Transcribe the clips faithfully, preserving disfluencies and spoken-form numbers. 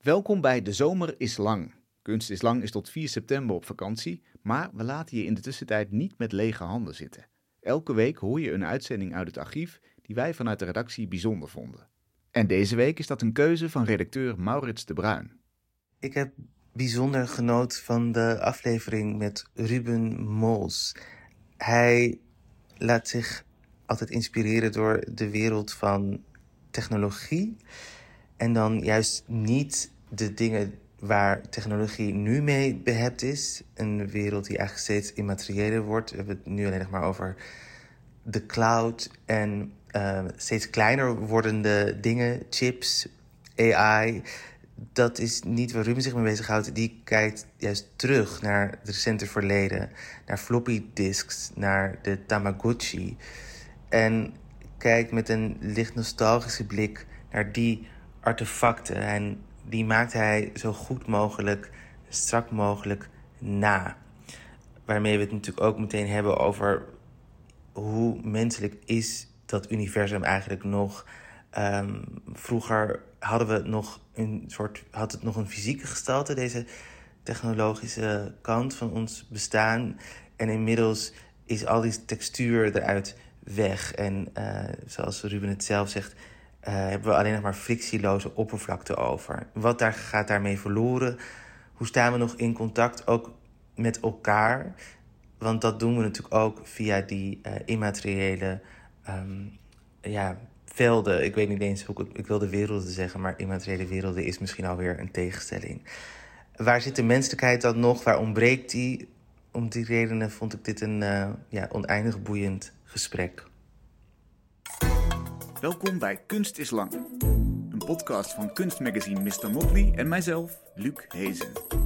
Welkom bij De Zomer is Lang. Kunst is Lang is tot vier september op vakantie, maar we laten je in de tussentijd niet met lege handen zitten. Elke week hoor je een uitzending uit het archief die wij vanuit de redactie bijzonder vonden. En deze week is dat een keuze van redacteur Maurits de Bruin. Ik heb bijzonder genoten van de aflevering met Ruben Mols. Hij laat zich altijd inspireren door de wereld van technologie. En dan juist niet de dingen waar technologie nu mee behept is. Een wereld die eigenlijk steeds immateriëler wordt. We hebben het nu alleen nog maar over de cloud en uh, steeds kleiner wordende dingen, chips, A I. Dat is niet waar Ruben zich mee bezighoudt. Die kijkt juist terug naar het recente verleden. Naar floppy disks, naar de Tamagotchi. En kijkt met een licht nostalgische blik naar die artefacten. En die maakt hij zo goed mogelijk, strak mogelijk na. Waarmee we het natuurlijk ook meteen hebben over hoe menselijk is dat universum eigenlijk nog. Um, vroeger hadden we nog een soort, had het nog een fysieke gestalte, deze technologische kant van ons bestaan. En inmiddels is al die textuur eruit weg. En uh, zoals Ruben het zelf zegt, Uh, hebben we alleen nog maar frictieloze oppervlakte over. Wat daar, gaat daarmee verloren? Hoe staan we nog in contact ook met elkaar? Want dat doen we natuurlijk ook via die uh, immateriële um, ja, velden. Ik weet niet eens hoe ik, ik wil de werelden zeggen, maar immateriële werelden is misschien alweer een tegenstelling. Waar zit de menselijkheid dan nog? Waar ontbreekt die? Om die redenen vond ik dit een uh, ja, oneindig boeiend gesprek. Welkom bij Kunst is Lang. Een podcast van kunstmagazine mister Motley en mijzelf, Luc Hezen.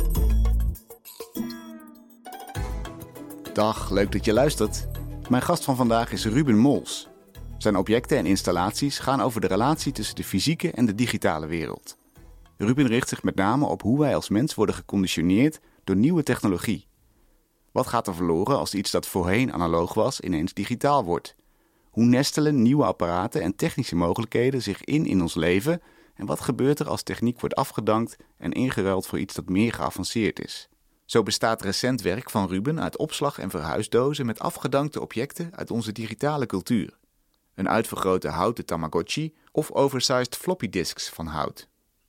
Dag, leuk dat je luistert. Mijn gast van vandaag is Ruben Mols. Zijn objecten en installaties gaan over de relatie tussen de fysieke en de digitale wereld. Ruben richt zich met name op hoe wij als mens worden geconditioneerd door nieuwe technologie. Wat gaat er verloren als iets dat voorheen analoog was ineens digitaal wordt? Hoe nestelen nieuwe apparaten en technische mogelijkheden zich in in ons leven? En wat gebeurt er als techniek wordt afgedankt en ingeruild voor iets dat meer geavanceerd is? Zo bestaat recent werk van Ruben uit opslag- en verhuisdozen met afgedankte objecten uit onze digitale cultuur. Een uitvergrote houten Tamagotchi of oversized floppy disks van hout.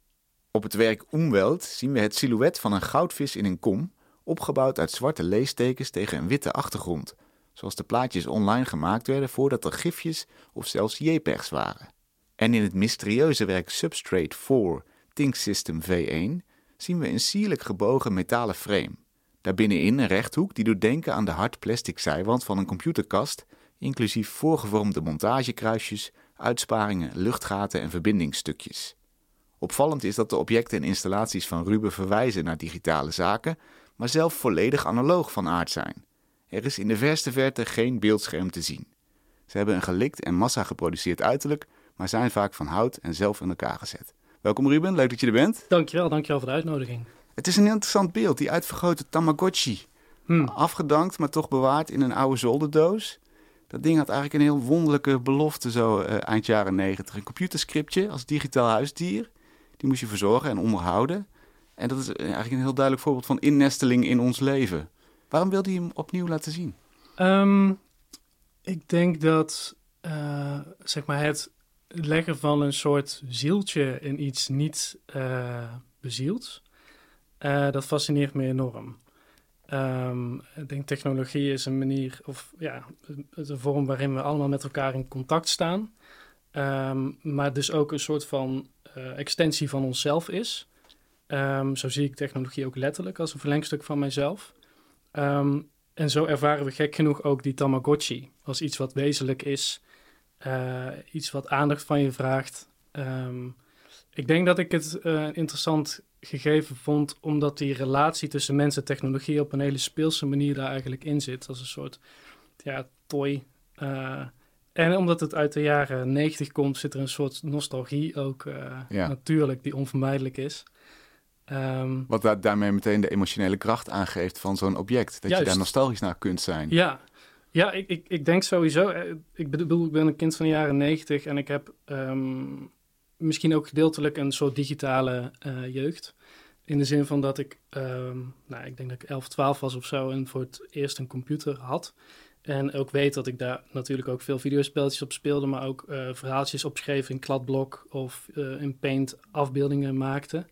Op het werk Umwelt zien we het silhouet van een goudvis in een kom, opgebouwd uit zwarte leestekens tegen een witte achtergrond, zoals de plaatjes online gemaakt werden voordat er gifjes of zelfs JPEGs waren. En in het mysterieuze werk Substrate vier ThinkSystem V één zien we een sierlijk gebogen metalen frame. Daarbinnenin een rechthoek die doet denken aan de hard plastic zijwand van een computerkast, inclusief voorgevormde montagekruisjes, uitsparingen, luchtgaten en verbindingsstukjes. Opvallend is dat de objecten en installaties van Ruben verwijzen naar digitale zaken, maar zelf volledig analoog van aard zijn. Er is in de verste verte geen beeldscherm te zien. Ze hebben een gelikt en massa geproduceerd uiterlijk, maar zijn vaak van hout en zelf in elkaar gezet. Welkom Ruben, leuk dat je er bent. Dankjewel, dankjewel voor de uitnodiging. Het is een interessant beeld, die uitvergrote Tamagotchi. Hmm. Afgedankt, maar toch bewaard in een oude zolderdoos. Dat ding had eigenlijk een heel wonderlijke belofte zo uh, eind jaren negentig. Een computerscriptje als digitaal huisdier. Die moest je verzorgen en onderhouden. En dat is eigenlijk een heel duidelijk voorbeeld van innesteling in ons leven. Waarom wilde je hem opnieuw laten zien? Um, ik denk dat uh, zeg maar het leggen van een soort zieltje in iets niet uh, bezield, uh, dat fascineert me enorm. Um, ik denk technologie is een manier, of ja, een vorm waarin we allemaal met elkaar in contact staan. Um, maar dus ook een soort van uh, extensie van onszelf is. Um, zo zie ik technologie ook letterlijk als een verlengstuk van mijzelf. Um, en zo ervaren we gek genoeg ook die Tamagotchi als iets wat wezenlijk is. Uh, iets wat aandacht van je vraagt. Um, ik denk dat ik het uh, een interessant gegeven vond, omdat die relatie tussen mens en technologie op een hele speelse manier daar eigenlijk in zit. Als een soort ja, toy. Uh, en omdat het uit de jaren negentig komt, zit er een soort nostalgie ook uh, ja. natuurlijk, die onvermijdelijk is. Um, Wat da- daarmee meteen de emotionele kracht aangeeft van zo'n object. Dat juist. Je daar nostalgisch naar kunt zijn. Ja, ja ik, ik, ik denk sowieso. Ik bedoel, ik ben een kind van de jaren negentig en ik heb um, misschien ook gedeeltelijk een soort digitale uh, jeugd. In de zin van dat ik, um, nou, ik denk dat ik elf, twaalf was of zo en voor het eerst een computer had. En ook weet dat ik daar natuurlijk ook veel videospelletjes op speelde, maar ook uh, verhaaltjes opschreef in kladblok of uh, in Paint afbeeldingen maakte.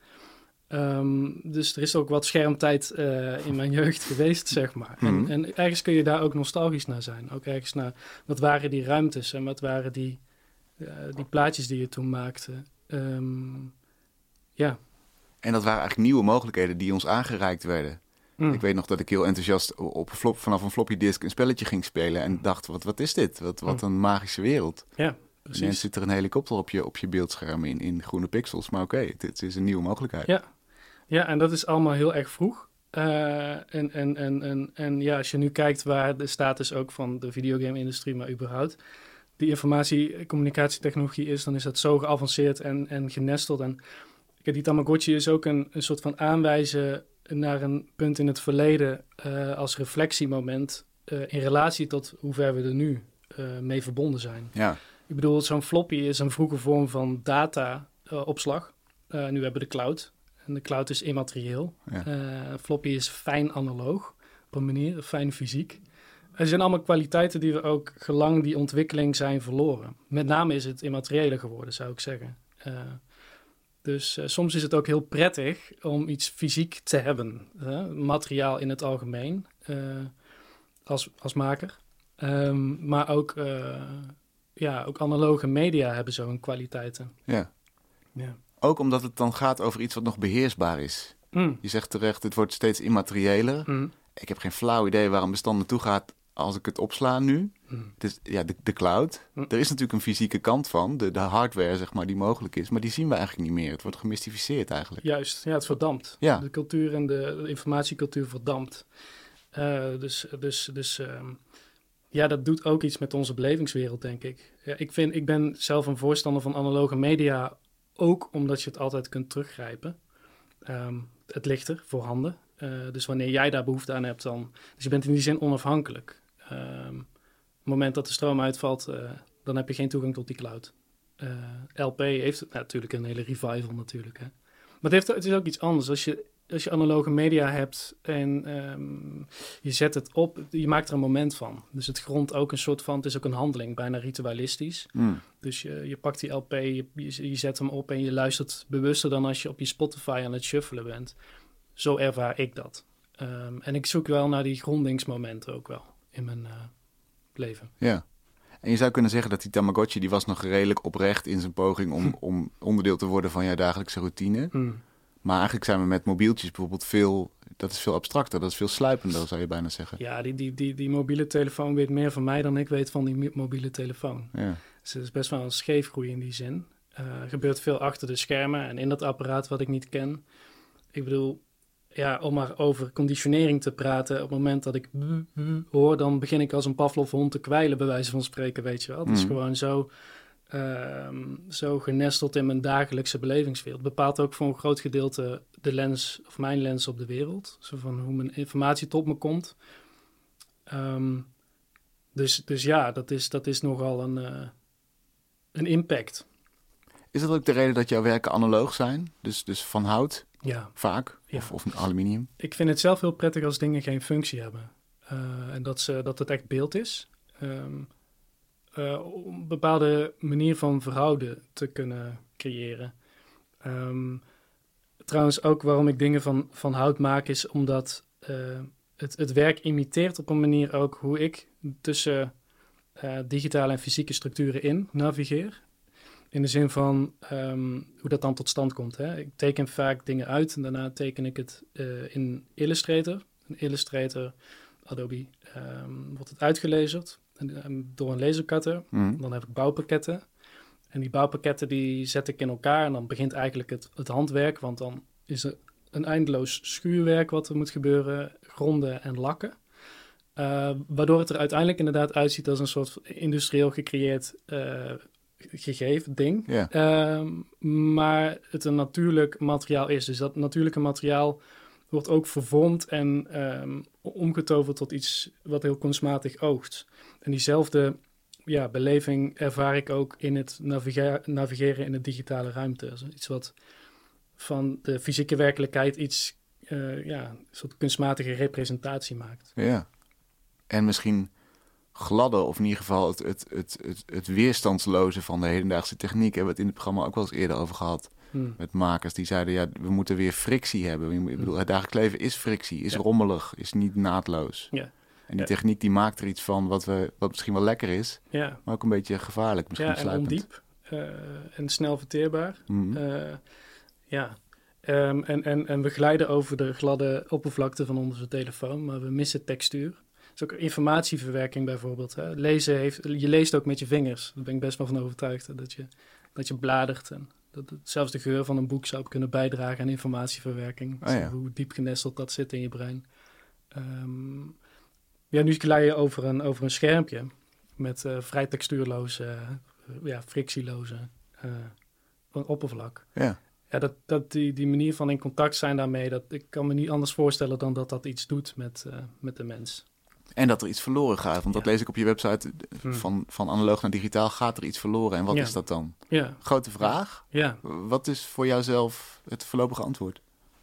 Um, dus er is ook wat schermtijd uh, in mijn jeugd geweest, zeg maar. Mm-hmm. En, en ergens kun je daar ook nostalgisch naar zijn. Ook ergens naar, wat waren die ruimtes en wat waren die, uh, die plaatjes die je toen maakte. Um, ja. En dat waren eigenlijk nieuwe mogelijkheden die ons aangereikt werden. Mm. Ik weet nog dat ik heel enthousiast op een flop, vanaf een floppy disk een spelletje ging spelen en dacht, wat, wat is dit? Wat, wat een magische wereld. Ja, precies. En dan zit er een helikopter op je, op je beeldscherm in, in groene pixels. Maar oké, okay, het is een nieuwe mogelijkheid. Ja. Ja, en dat is allemaal heel erg vroeg. Uh, en, en, en, en, en ja, als je nu kijkt waar de status ook van de videogame-industrie, maar überhaupt, die informatie- en communicatietechnologie is, dan is dat zo geavanceerd en, en genesteld. En die Tamagotchi is ook een, een soort van aanwijzen naar een punt in het verleden uh, als reflectiemoment uh, in relatie tot hoe ver we er nu uh, mee verbonden zijn. Ja. Ik bedoel, zo'n floppy is een vroege vorm van data-opslag. Uh, uh, nu hebben we de cloud. En de cloud is immaterieel. Ja. Uh, floppy is fijn analoog, op een manier, fijn fysiek. Er zijn allemaal kwaliteiten die we ook gelang die ontwikkeling zijn verloren. Met name is het immateriële geworden, zou ik zeggen. Uh, dus uh, soms is het ook heel prettig om iets fysiek te hebben. Uh, materiaal in het algemeen, uh, als, als maker. Um, maar ook, uh, ja, ook analoge media hebben zo'n kwaliteiten. Ja. Ja. Ook omdat het dan gaat over iets wat nog beheersbaar is. Mm. Je zegt terecht, het wordt steeds immateriëler. Mm. Ik heb geen flauw idee waar een bestand naartoe gaat als ik het opsla nu. Mm. Dus ja, de, de cloud. Mm. Er is natuurlijk een fysieke kant van, de, de hardware zeg maar, die mogelijk is. Maar die zien we eigenlijk niet meer. Het wordt gemystificeerd eigenlijk. Juist, ja, het verdampt. Ja. De cultuur en de, de informatiecultuur verdampt. Uh, dus, dus, dus um, ja, dat doet ook iets met onze belevingswereld, denk ik. Ja, ik, vind, ik ben zelf een voorstander van analoge media, ook omdat je het altijd kunt teruggrijpen. Um, het ligt er voorhanden. Uh, dus wanneer jij daar behoefte aan hebt, dan... Dus je bent in die zin onafhankelijk. Um, op het moment dat de stroom uitvalt, uh, dan heb je geen toegang tot die cloud. Uh, L P heeft nou, natuurlijk een hele revival natuurlijk. Hè. Maar het, heeft, het is ook iets anders. Als je, als je analoge media hebt en um, je zet het op, je maakt er een moment van. Dus het grondt ook een soort van... Het is ook een handeling, bijna ritualistisch. Mm. Dus je, je pakt die L P, je, je, je zet hem op en je luistert bewuster dan als je op je Spotify aan het shuffelen bent. Zo ervaar ik dat. Um, en ik zoek wel naar die grondingsmomenten ook wel in mijn uh, leven. Ja. En je zou kunnen zeggen dat die Tamagotchi, die was nog redelijk oprecht in zijn poging om, hm. om onderdeel te worden van jouw dagelijkse routine. Hm. Maar eigenlijk zijn we met mobieltjes bijvoorbeeld veel... Dat is veel abstracter, dat is veel sluipender, zou je bijna zeggen. Ja, die, die, die, die mobiele telefoon weet meer van mij dan ik weet van die mobiele telefoon. Ja. Dus het is best wel een scheefgroei in die zin. Uh, er gebeurt veel achter de schermen en in dat apparaat wat ik niet ken. Ik bedoel, ja, om maar over conditionering te praten, op het moment dat ik hoor, dan begin ik als een Pavlov-hond te kwijlen, bij wijze van spreken, weet je wel. Het mm. is gewoon zo, uh, zo genesteld in mijn dagelijkse belevingswereld. Het bepaalt ook voor een groot gedeelte de lens, of mijn lens op de wereld. Zo van hoe mijn informatie tot me komt. Um, dus, dus ja, dat is, dat is nogal een, uh, een impact. Is dat ook de reden dat jouw werken analoog zijn? Dus, dus van hout? Ja. Vaak? Ja. Of, of aluminium? Ik vind het zelf heel prettig als dingen geen functie hebben. Uh, en dat, ze, dat het echt beeld is. Um, uh, om een bepaalde manier van verhouden te kunnen creëren. Um, trouwens ook waarom ik dingen van, van hout maak is omdat uh, het, het werk imiteert op een manier ook hoe ik tussen uh, digitale en fysieke structuren in navigeer. In de zin van um, hoe dat dan tot stand komt. Hè? Ik teken vaak dingen uit en daarna teken ik het uh, in Illustrator. In Illustrator, Adobe, um, wordt het uitgelezerd en, um, door een lasercutter. Mm. Dan heb ik bouwpakketten. En die bouwpakketten die zet ik in elkaar en dan begint eigenlijk het, het handwerk. Want dan is er een eindeloos schuurwerk wat er moet gebeuren, gronden en lakken. Uh, waardoor het er uiteindelijk inderdaad uitziet als een soort industrieel gecreëerd uh, gegeven ding. Yeah. Uh, maar het een natuurlijk materiaal is. Dus dat natuurlijke materiaal wordt ook vervormd en um, omgetoverd tot iets wat heel kunstmatig oogt. En diezelfde ja, beleving ervaar ik ook in het navige- navigeren in de digitale ruimte. Dus iets wat van de fysieke werkelijkheid iets, uh, ja, een soort kunstmatige representatie maakt. Ja. En misschien gladde, of in ieder geval het, het, het, het, het weerstandsloze van de hedendaagse techniek. Hebben we het in het programma ook wel eens eerder over gehad. Hmm. Met makers die zeiden, ja, we moeten weer frictie hebben. Ik bedoel, het dagelijks leven is frictie, is ja. rommelig, is niet naadloos. Ja. En die ja. techniek die maakt er iets van wat, we, wat misschien wel lekker is, ja. maar ook een beetje gevaarlijk, misschien ja, en sluipend. ondiep uh, en snel verteerbaar. Mm-hmm. Uh, ja, um, en, en, en we glijden over de gladde oppervlakte van onze telefoon, maar we missen textuur. Dat is ook informatieverwerking bijvoorbeeld. Hè. Lezen heeft, je leest ook met je vingers. Daar ben ik best wel van overtuigd. Hè, dat, je, dat je bladert en dat het, zelfs de geur van een boek zou kunnen bijdragen aan informatieverwerking. Oh, ja. Hoe diep genesteld dat zit in je brein. Um, ja, nu glij je over een, over een schermpje met uh, vrij textuurloze, uh, ja, frictieloze uh, oppervlak. Ja. Ja, dat, dat die, die manier van in contact zijn daarmee, dat, ik kan me niet anders voorstellen dan dat dat iets doet met, uh, met de mens. En dat er iets verloren gaat, want dat ja. lees ik op je website. Van, van analoog naar digitaal gaat er iets verloren. En wat ja. is dat dan? Ja. Grote vraag. Ja. Wat is voor jouzelf het voorlopige antwoord?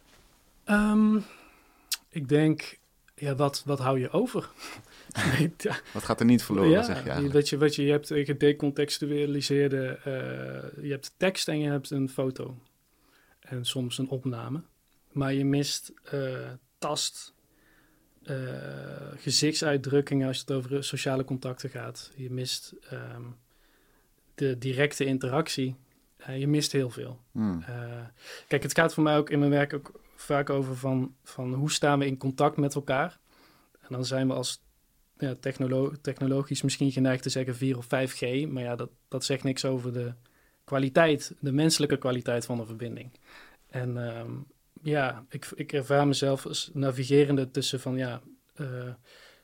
Um, ik denk, ja, wat, wat hou je over? nee, ja. Wat gaat er niet verloren, ja, zeg je eigenlijk? Wat je, wat je, je hebt gedecontextualiseerde, uh, je hebt tekst en je hebt een foto. En soms een opname. Maar je mist uh, tast... Uh, gezichtsuitdrukkingen als het over sociale contacten gaat. Je mist um, de directe interactie. Uh, je mist heel veel. Hmm. Uh, kijk, het gaat voor mij ook in mijn werk ook vaak over van, van hoe staan we in contact met elkaar. En dan zijn we als ja, technolo- technologisch misschien geneigd te zeggen vier of vijf G. Maar ja, dat, dat zegt niks over de kwaliteit, de menselijke kwaliteit van de verbinding. En um, ja, ik, ik ervaar mezelf als navigerende tussen van ja, uh,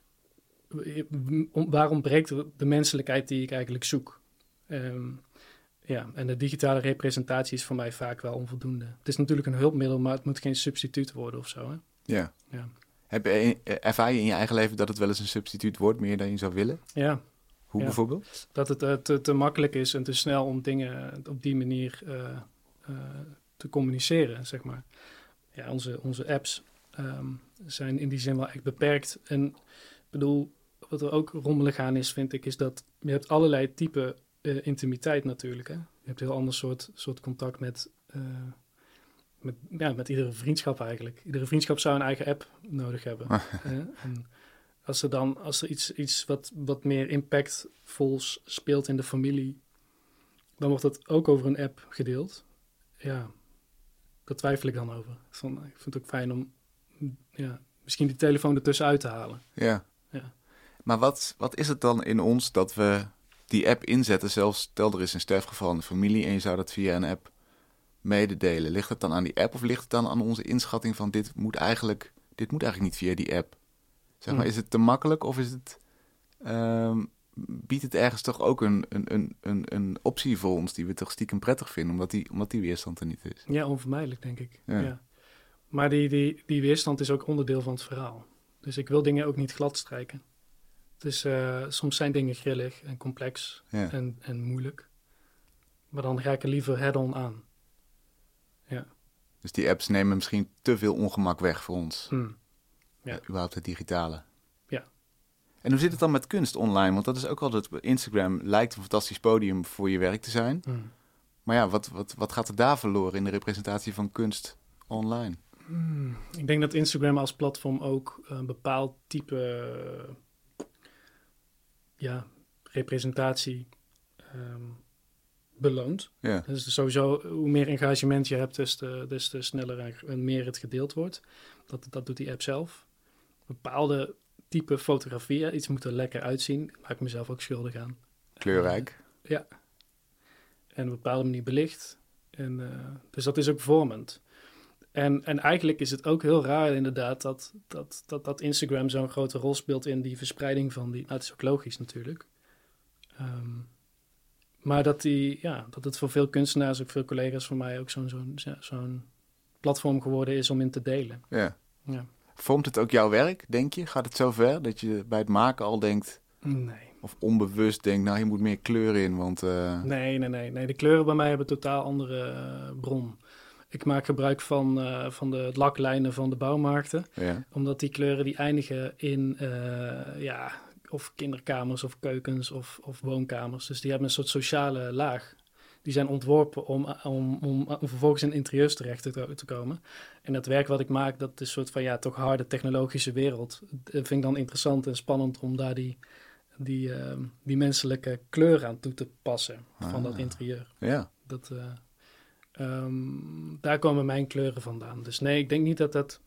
waar ontbreekt de menselijkheid die ik eigenlijk zoek. Um, ja, en de digitale representatie is voor mij vaak wel onvoldoende. Het is natuurlijk een hulpmiddel, maar het moet geen substituut worden of zo. Hè? Ja. ja. Heb je, ervaar je in je eigen leven dat het wel eens een substituut wordt, meer dan je zou willen? Ja. Hoe ja. bijvoorbeeld? Dat het uh, te, te makkelijk is en te snel om dingen op die manier uh, uh, te communiceren, zeg maar. Ja, onze, onze apps um, zijn in die zin wel echt beperkt. En ik bedoel, wat er ook rommelig aan is, vind ik, is dat je hebt allerlei type uh, intimiteit natuurlijk. Hè? Je hebt een heel ander soort, soort contact met, uh, met, ja, met iedere vriendschap eigenlijk. Iedere vriendschap zou een eigen app nodig hebben. uh, en als er dan als er iets, iets wat, wat meer impactvols speelt in de familie, dan wordt dat ook over een app gedeeld. Ja. Daar twijfel ik dan over. Van, ik vind het ook fijn om ja, misschien die telefoon ertussen uit te halen. Ja. ja. Maar wat, wat is het dan in ons dat we die app inzetten? Zelfs stel er is een sterfgeval in de familie en je zou dat via een app mededelen. Ligt het dan aan die app of ligt het dan aan onze inschatting van dit moet eigenlijk, dit moet eigenlijk niet via die app? Zeg maar, hmm. Is het te makkelijk of is het, um, biedt het ergens toch ook een, een, een, een, een optie voor ons die we toch stiekem prettig vinden, omdat die, omdat die weerstand er niet is? Ja, onvermijdelijk denk ik. Ja. Ja. Maar die, die, die weerstand is ook onderdeel van het verhaal. Dus ik wil dingen ook niet glad strijken. Dus uh, soms zijn dingen grillig en complex ja. en, en moeilijk. Maar dan ga ik er liever head-on aan. Ja. Dus die apps nemen misschien te veel ongemak weg voor ons. Hmm. Ja. Uh, überhaupt het digitale. Ja. En hoe zit het dan met kunst online? Want dat is ook altijd, Instagram lijkt een fantastisch podium voor je werk te zijn. Hmm. Maar ja, wat, wat, wat gaat er daar verloren in de representatie van kunst online? Hmm. Ik denk dat Instagram als platform ook een bepaald type uh, ja, representatie um, beloont. Ja. Dus sowieso, hoe meer engagement je hebt, des te, des te sneller en meer het gedeeld wordt. Dat, dat doet die app zelf. Bepaalde type fotografie, iets moet er lekker uitzien. Daar maak ik mezelf ook schuldig aan. Kleurrijk. Uh, ja. En op een bepaalde manier belicht. En, uh, dus dat is ook vormend. En, en eigenlijk is het ook heel raar inderdaad dat, dat, dat, dat Instagram zo'n grote rol speelt in die verspreiding van die... Nou, het is ook logisch natuurlijk. Um, maar dat, die, ja, dat het voor veel kunstenaars, ook veel collega's van mij... ook zo'n, zo'n, zo'n platform geworden is om in te delen. Ja. Ja. Vormt het ook jouw werk, denk je? Gaat het zo ver dat je bij het maken al denkt... Nee. of onbewust denkt, nou, je moet meer kleur in, want... Uh... Nee, nee, nee, nee. De kleuren bij mij hebben een totaal andere uh, bron. Ik maak gebruik van, uh, van de laklijnen van de bouwmarkten. Ja. Omdat die kleuren die eindigen in uh, ja, of kinderkamers of keukens of, of woonkamers. Dus die hebben een soort sociale laag. Die zijn ontworpen om, om, om, om vervolgens in interieurs terecht te, te komen. En dat werk wat ik maak, dat is een soort van ja, toch harde technologische wereld. Dat vind ik dan interessant en spannend om daar die, die, uh, die menselijke kleur aan toe te passen van ah, dat interieur. Ja. Dat... Uh, Um, daar komen mijn kleuren vandaan. Dus nee, ik denk niet dat dat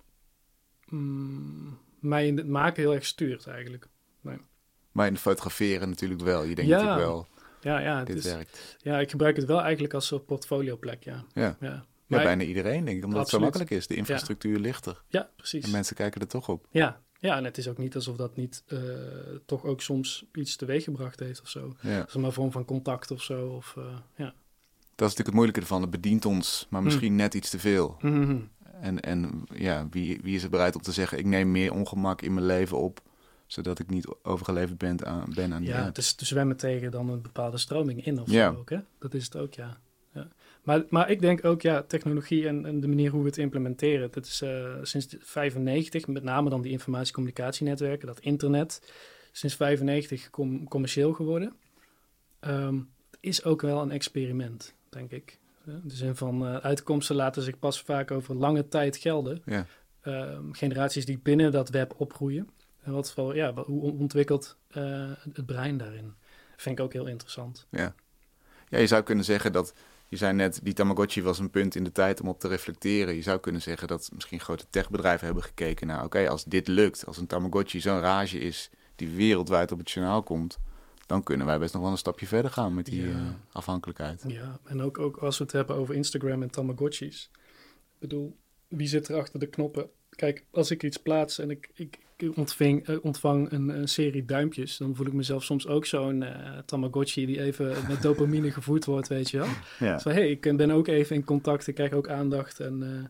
um, mij in het maken heel erg stuurt eigenlijk. Nee. Maar in het fotograferen natuurlijk wel. Je denkt ja. natuurlijk wel, ja, ja, dit is, werkt. Ja, ik gebruik het wel eigenlijk als een portfolioplek, ja. Ja, ja. ja bijna iedereen denk ik, omdat absoluut. Het zo makkelijk is. De infrastructuur ja. ligt er. Ja, precies. En mensen kijken er toch op. Ja, ja, en het is ook niet alsof dat niet uh, toch ook soms iets teweeggebracht heeft of zo. Ja. Dat is maar een vorm van contact of zo. Of, uh, ja. Dat is natuurlijk het moeilijke ervan. Het bedient ons, maar misschien mm. net iets te veel. Mm-hmm. En, en ja, wie, wie is er bereid om te zeggen... ik neem meer ongemak in mijn leven op... zodat ik niet overgeleverd ben aan, ben aan die Ja, aard. het is te zwemmen tegen dan een bepaalde stroming in of ja. zo ook. Hè? Dat is het ook, ja. ja. Maar, maar ik denk ook, ja, technologie en, en de manier hoe we het implementeren... dat is uh, sinds vijfennegentig, met name dan die informatie-communicatienetwerken... dat internet, sinds vijfennegentig com- commercieel geworden... Um, is ook wel een experiment, denk ik. In de zin van uh, uitkomsten laten zich pas vaak over lange tijd gelden. Ja. Uh, generaties die binnen dat web opgroeien. En wat voor, ja, hoe ontwikkelt uh, het brein daarin? Vind ik ook heel interessant. Ja. ja, je zou kunnen zeggen dat... Je zei net, die Tamagotchi was een punt in de tijd om op te reflecteren. Je zou kunnen zeggen dat misschien grote techbedrijven hebben gekeken naar... oké, okay, als dit lukt, als een Tamagotchi zo'n rage is... die wereldwijd op het journaal komt... dan kunnen wij best nog wel een stapje verder gaan met die ja. uh, afhankelijkheid. Ja, en ook, ook als we het hebben over Instagram en Tamagotchis. Ik bedoel, wie zit er achter de knoppen? Kijk, als ik iets plaats en ik, ik, ik ontving, uh, ontvang een, een serie duimpjes... dan voel ik mezelf soms ook zo'n uh, Tamagotchi die even met dopamine gevoed wordt, weet je wel. Ja. Zo, hey, ik ben ook even in contact, ik krijg ook aandacht. En, uh,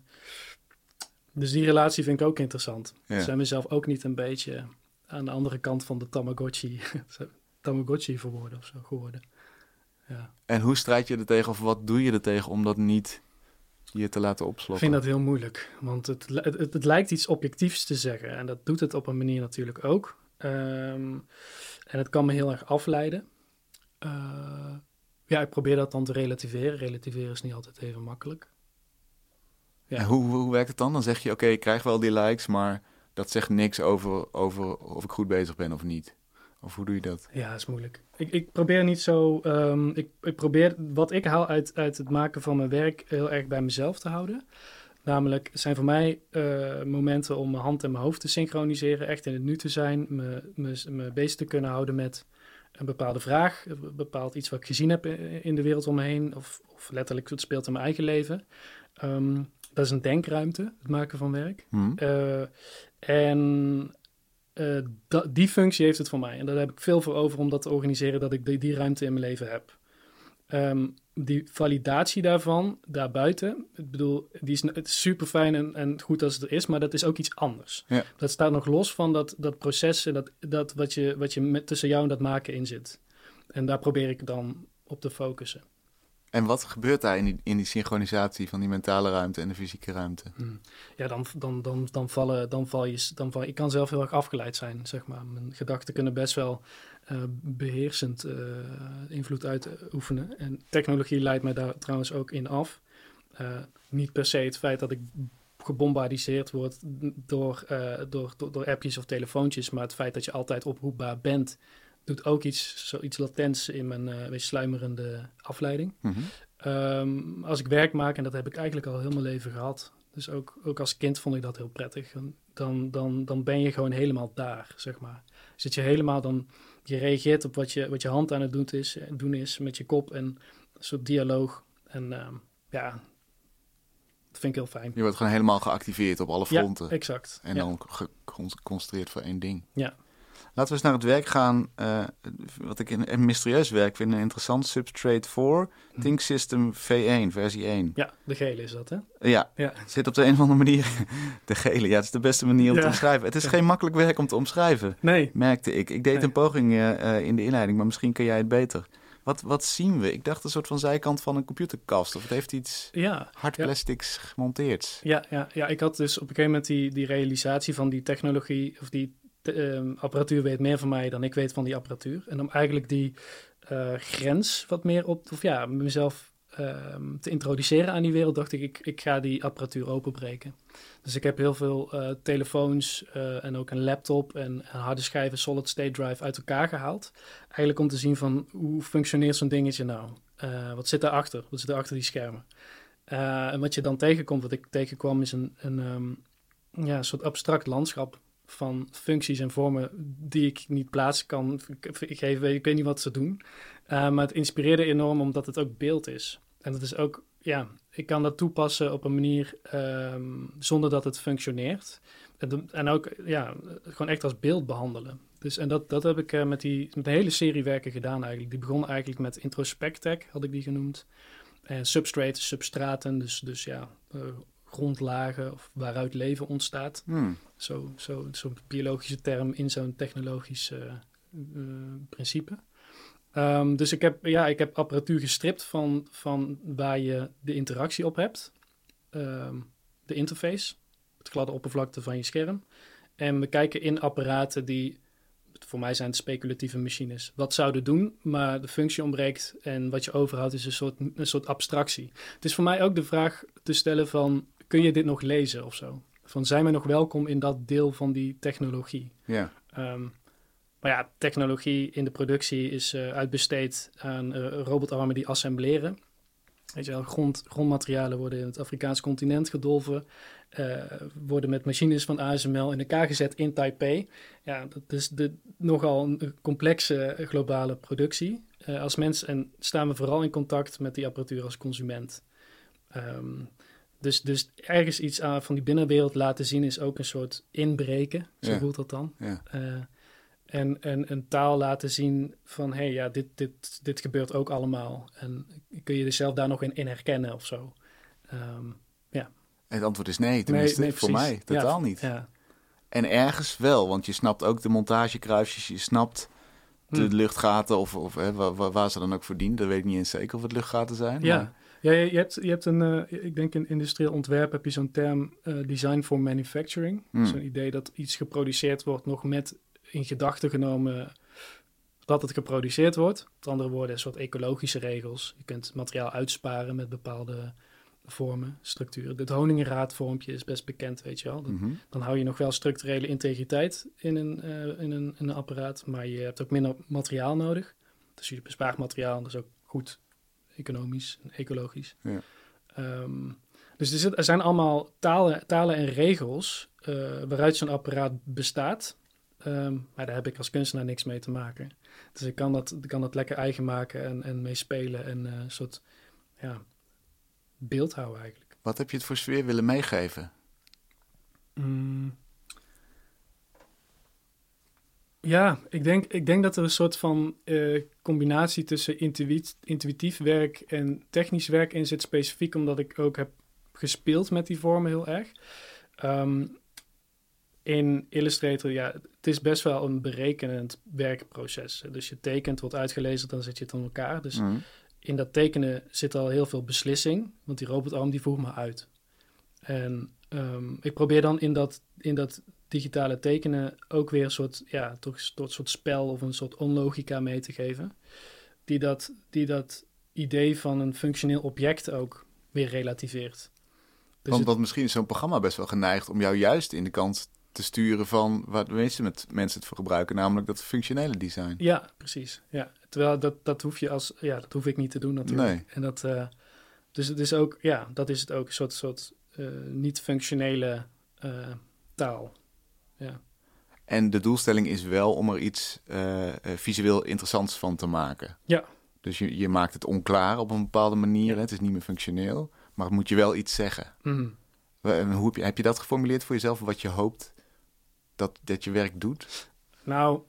dus die relatie vind ik ook interessant. Ja. Ik zijn mezelf ook niet een beetje aan de andere kant van de Tamagotchi... Tamagotchi verwoorden of zo geworden. Ja. En hoe strijd je er tegen of wat doe je er tegen om dat niet je te laten opslokken? Ik vind dat heel moeilijk, want het, het, het, het lijkt iets objectiefs te zeggen en dat doet het op een manier natuurlijk ook. Um, en het kan me heel erg afleiden. Uh, ja, ik probeer dat dan te relativeren. Relativeren is niet altijd even makkelijk. Ja. En hoe, hoe werkt het dan? Dan zeg je, oké, okay, ik krijg wel die likes, maar dat zegt niks over, over of ik goed bezig ben of niet. Of hoe doe je dat? Ja, dat is moeilijk. Ik, ik probeer niet zo... Um, ik, ik probeer wat ik haal uit, uit het maken van mijn werk heel erg bij mezelf te houden. Namelijk, het zijn voor mij uh, momenten om mijn hand en mijn hoofd te synchroniseren. Echt in het nu te zijn. Me, me, me bezig te kunnen houden met een bepaalde vraag. Een bepaald iets wat ik gezien heb in de wereld om me heen. Of, of letterlijk, het speelt in mijn eigen leven. Um, dat is een denkruimte, het maken van werk. Hmm. Uh, en... Uh, da- die functie heeft het voor mij. En daar heb ik veel voor over om dat te organiseren... dat ik die, die ruimte in mijn leven heb. Um, die validatie daarvan, daarbuiten... ik bedoel, die is, het is super fijn en, en goed als het er is... maar dat is ook iets anders. Ja. Dat staat nog los van dat, dat proces... en dat, dat wat je, wat je met, tussen jou en dat maken in zit. En daar probeer ik dan op te focussen. En wat gebeurt daar in die, in die synchronisatie van die mentale ruimte en de fysieke ruimte? Hmm. Ja, dan, dan, dan, dan, vallen, dan val je... Dan val, ik kan zelf heel erg afgeleid zijn, zeg maar. Mijn gedachten kunnen best wel uh, beheersend uh, invloed uitoefenen. En technologie leidt mij daar trouwens ook in af. Uh, niet per se het feit dat ik gebombardiseerd word door, uh, door, door, door appjes of telefoontjes... maar het feit dat je altijd oproepbaar bent... doet ook iets, zoiets latents in mijn uh, beetje sluimerende afleiding. Mm-hmm. Um, als ik werk maak, en dat heb ik eigenlijk al heel mijn leven gehad... dus ook, ook als kind vond ik dat heel prettig... dan, dan, dan ben je gewoon helemaal daar, zeg maar. Zit je helemaal dan... je reageert op wat je, wat je hand aan het doen is, doen is met je kop... en een soort dialoog. En um, ja, dat vind ik heel fijn. Je wordt gewoon helemaal geactiveerd op alle fronten. Ja, exact. En ja. dan geconcentreerd voor één ding. Ja. Laten we eens naar het werk gaan. Uh, wat ik een, een mysterieus werk vind. Een interessant Substrate voor. Hm. Think System V één, versie één. Ja, de gele is dat, hè? Ja, ja. Zit op de een of andere manier... De gele, ja, het is de beste manier om ja. te omschrijven. Het is ja. geen makkelijk werk om te omschrijven. Nee. Merkte ik. Ik deed nee. een poging uh, in de inleiding, maar misschien kan jij het beter. Wat, wat zien we? Ik dacht een soort van zijkant van een computerkast. Of het heeft iets ja, hard plastics ja. gemonteerd. Ja, ja, ja, ik had dus op een gegeven moment die, die realisatie van die technologie... of die um, apparatuur weet meer van mij dan ik weet van die apparatuur. En om eigenlijk die uh, grens wat meer op... of ja, mezelf um, te introduceren aan die wereld... dacht ik, ik, ik ga die apparatuur openbreken. Dus ik heb heel veel uh, telefoons uh, en ook een laptop en een harde schijven solid state drive uit elkaar gehaald. Eigenlijk om te zien van hoe functioneert zo'n dingetje nou? Uh, wat zit daarachter? Wat zit er achter die schermen? Uh, en wat je dan tegenkomt, wat ik tegenkwam, is een, een, um, ja, een soort abstract landschap van functies en vormen die ik niet plaatsen kan. Ik, ik, geef, ik weet niet wat ze doen. Uh, maar het inspireerde enorm omdat het ook beeld is. En dat is ook... Ja, ik kan dat toepassen op een manier um, zonder dat het functioneert. En, en ook ja, gewoon echt als beeld behandelen. Dus, en dat, dat heb ik uh, met, die, met een hele serie werken gedaan eigenlijk. Die begon eigenlijk met Introspectech, had ik die genoemd. En substrate, substraten, dus, dus ja, uh, grondlagen of waaruit leven ontstaat. Hmm. Zo, zo, zo'n biologische term in zo'n technologisch uh, uh, principe. Um, dus ik heb, ja, ik heb apparatuur gestript van, van waar je de interactie op hebt. Um, de interface, het gladde oppervlakte van je scherm. En we kijken in apparaten die, voor mij zijn het speculatieve machines, wat zouden doen, maar de functie ontbreekt. En wat je overhoudt is een soort, een soort abstractie. Het is voor mij ook de vraag te stellen van, kun je dit nog lezen of zo? Van, zijn we nog welkom in dat deel van die technologie? Ja. Um, Maar ja, technologie in de productie is uh, uitbesteed aan uh, robotarmen die assembleren. Weet je wel, grond, grondmaterialen worden in het Afrikaanse continent gedolven. Uh, worden met machines van A S M L in elkaar gezet in Taipei. Ja, dat is de, nogal een complexe globale productie. Uh, als mens en staan we vooral in contact met die apparatuur als consument. Um, dus, dus ergens iets aan van die binnenwereld laten zien is ook een soort inbreken. Zo ja. voelt dat dan. Ja. Uh, En, en een taal laten zien van, hé, hey, ja, dit, dit, dit gebeurt ook allemaal. En kun je jezelf daar nog in, in herkennen of zo? Um, ja. En het antwoord is nee, tenminste nee, nee, voor mij totaal ja, niet. Ja. En ergens wel, want je snapt ook de montagekruisjes, je snapt de hmm. luchtgaten of, of hè, waar, waar ze dan ook voor dienen. Dat weet ik niet eens zeker of het luchtgaten zijn. Ja, maar... ja je, je, hebt, je hebt een, uh, ik denk in industrieel ontwerp heb je zo'n term uh, design for manufacturing. Hmm. Zo'n idee dat iets geproduceerd wordt nog met... in gedachten genomen dat het geproduceerd wordt. Met andere woorden, een soort ecologische regels. Je kunt materiaal uitsparen met bepaalde vormen, structuren. Het Honingenraadvormpje is best bekend, weet je wel. Dan, mm-hmm. dan hou je nog wel structurele integriteit in een, uh, in, een, in een apparaat, maar je hebt ook minder materiaal nodig. Dus je bespaart materiaal, dat is ook goed economisch en ecologisch. Ja. Um, dus er, zit, er zijn allemaal talen, talen en regels uh, waaruit zo'n apparaat bestaat. Um, maar daar heb ik als kunstenaar niks mee te maken. Dus ik kan dat, ik kan dat lekker eigen maken en, en mee spelen en uh, een soort ja, beeld houden eigenlijk. Wat heb je het voor sfeer willen meegeven? Mm. Ja, ik denk, ik denk dat er een soort van uh, combinatie tussen intuït, intuïtief werk en technisch werk in zit. Specifiek omdat ik ook heb gespeeld met die vormen heel erg. Um, In Illustrator, ja, het is best wel een berekenend werkproces. Dus je tekent, wordt uitgelezen, dan zet je het aan elkaar. Dus mm. in dat tekenen zit al heel veel beslissing, want die robotarm die voegt me uit. En um, ik probeer dan in dat, in dat digitale tekenen ook weer een soort, ja, toch een soort spel of een soort onlogica mee te geven. Die dat, die dat idee van een functioneel object ook weer relativeert. Dus want, het... want misschien is zo'n programma best wel geneigd om jou juist in de kant te sturen van waar de meeste met mensen het voor gebruiken, namelijk dat functionele design. Ja, precies. Ja. Terwijl dat, dat hoef je als, ja, dat hoef ik niet te doen natuurlijk. Nee. En dat, uh, dus het is ook, ja, dat is het ook, een soort, soort uh, niet-functionele uh, taal. Ja. En de doelstelling is wel om er iets uh, uh, visueel interessants van te maken. Ja. Dus je, je maakt het onklaar op een bepaalde manier. Hè? Het is niet meer functioneel, maar het moet je wel iets zeggen. Mm. En hoe heb je, heb je dat geformuleerd voor jezelf, wat je hoopt dat, dat je werk doet? Nou,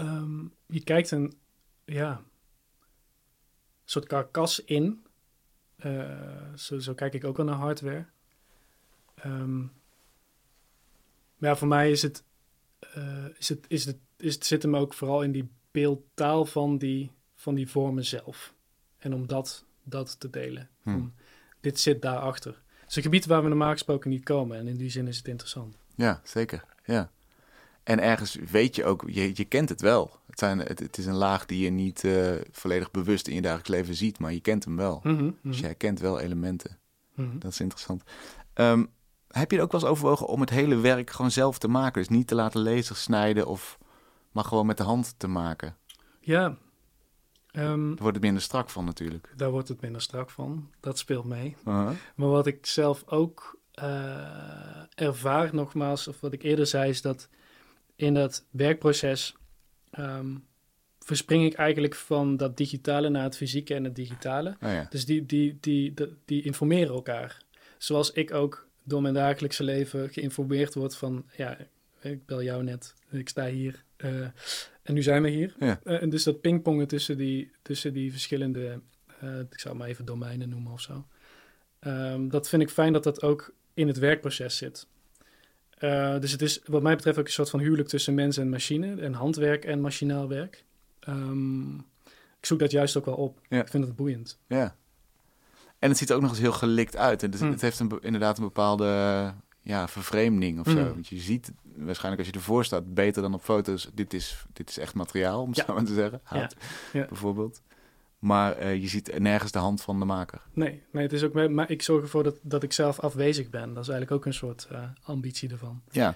Um, je kijkt een, ja, soort karkas in. Uh, zo, zo kijk ik ook wel naar hardware. Um, maar ja, voor mij is het, uh, is het, is het, is het, zit hem ook vooral in die beeldtaal van die, van die vormen zelf. En om dat, dat te delen. Hmm. Van, dit zit daarachter. Het is een gebied waar we normaal gesproken niet komen. En in die zin is het interessant. Ja, zeker. Ja. En ergens weet je ook, je, je kent het wel. Het, zijn, het, het is een laag die je niet uh, volledig bewust in je dagelijks leven ziet, maar je kent hem wel. Mm-hmm, mm-hmm. Dus je herkent wel elementen. Mm-hmm. Dat is interessant. Um, heb je er ook wel eens overwogen om het hele werk gewoon zelf te maken? Dus niet te laten lasers snijden, of maar gewoon met de hand te maken? Ja. Um, Daar wordt het minder strak van natuurlijk. Daar wordt het minder strak van. Dat speelt mee. Uh-huh. Maar wat ik zelf ook uh, ervaar, nogmaals, of wat ik eerder zei, is dat in dat werkproces um, verspring ik eigenlijk van dat digitale naar het fysieke en het digitale. Oh ja. Dus die, die, die, die, die informeren elkaar. Zoals ik ook door mijn dagelijkse leven geïnformeerd word van, ja, ik bel jou net, ik sta hier uh, en nu zijn we hier. Ja. Uh, en dus dat pingpongen tussen die, tussen die verschillende, uh, ik zou maar even domeinen noemen of zo. Um, dat vind ik fijn dat dat ook in het werkproces zit. Uh, dus het is wat mij betreft ook een soort van huwelijk tussen mens en machine. En handwerk en machinaal werk. Um, ik zoek dat juist ook wel op. Ja. Ik vind het boeiend. Ja. En het ziet er ook nog eens heel gelikt uit. En het, mm. het heeft een, inderdaad een bepaalde ja, vervreemding of zo. Mm. Want je ziet waarschijnlijk als je ervoor staat beter dan op foto's. Dit is, dit is echt materiaal, om het ja. zo maar te zeggen. Hout, ja. Ja. bijvoorbeeld. Maar uh, je ziet nergens de hand van de maker. Nee, nee het is ook, maar ik zorg ervoor dat, dat ik zelf afwezig ben. Dat is eigenlijk ook een soort uh, ambitie ervan. Ja.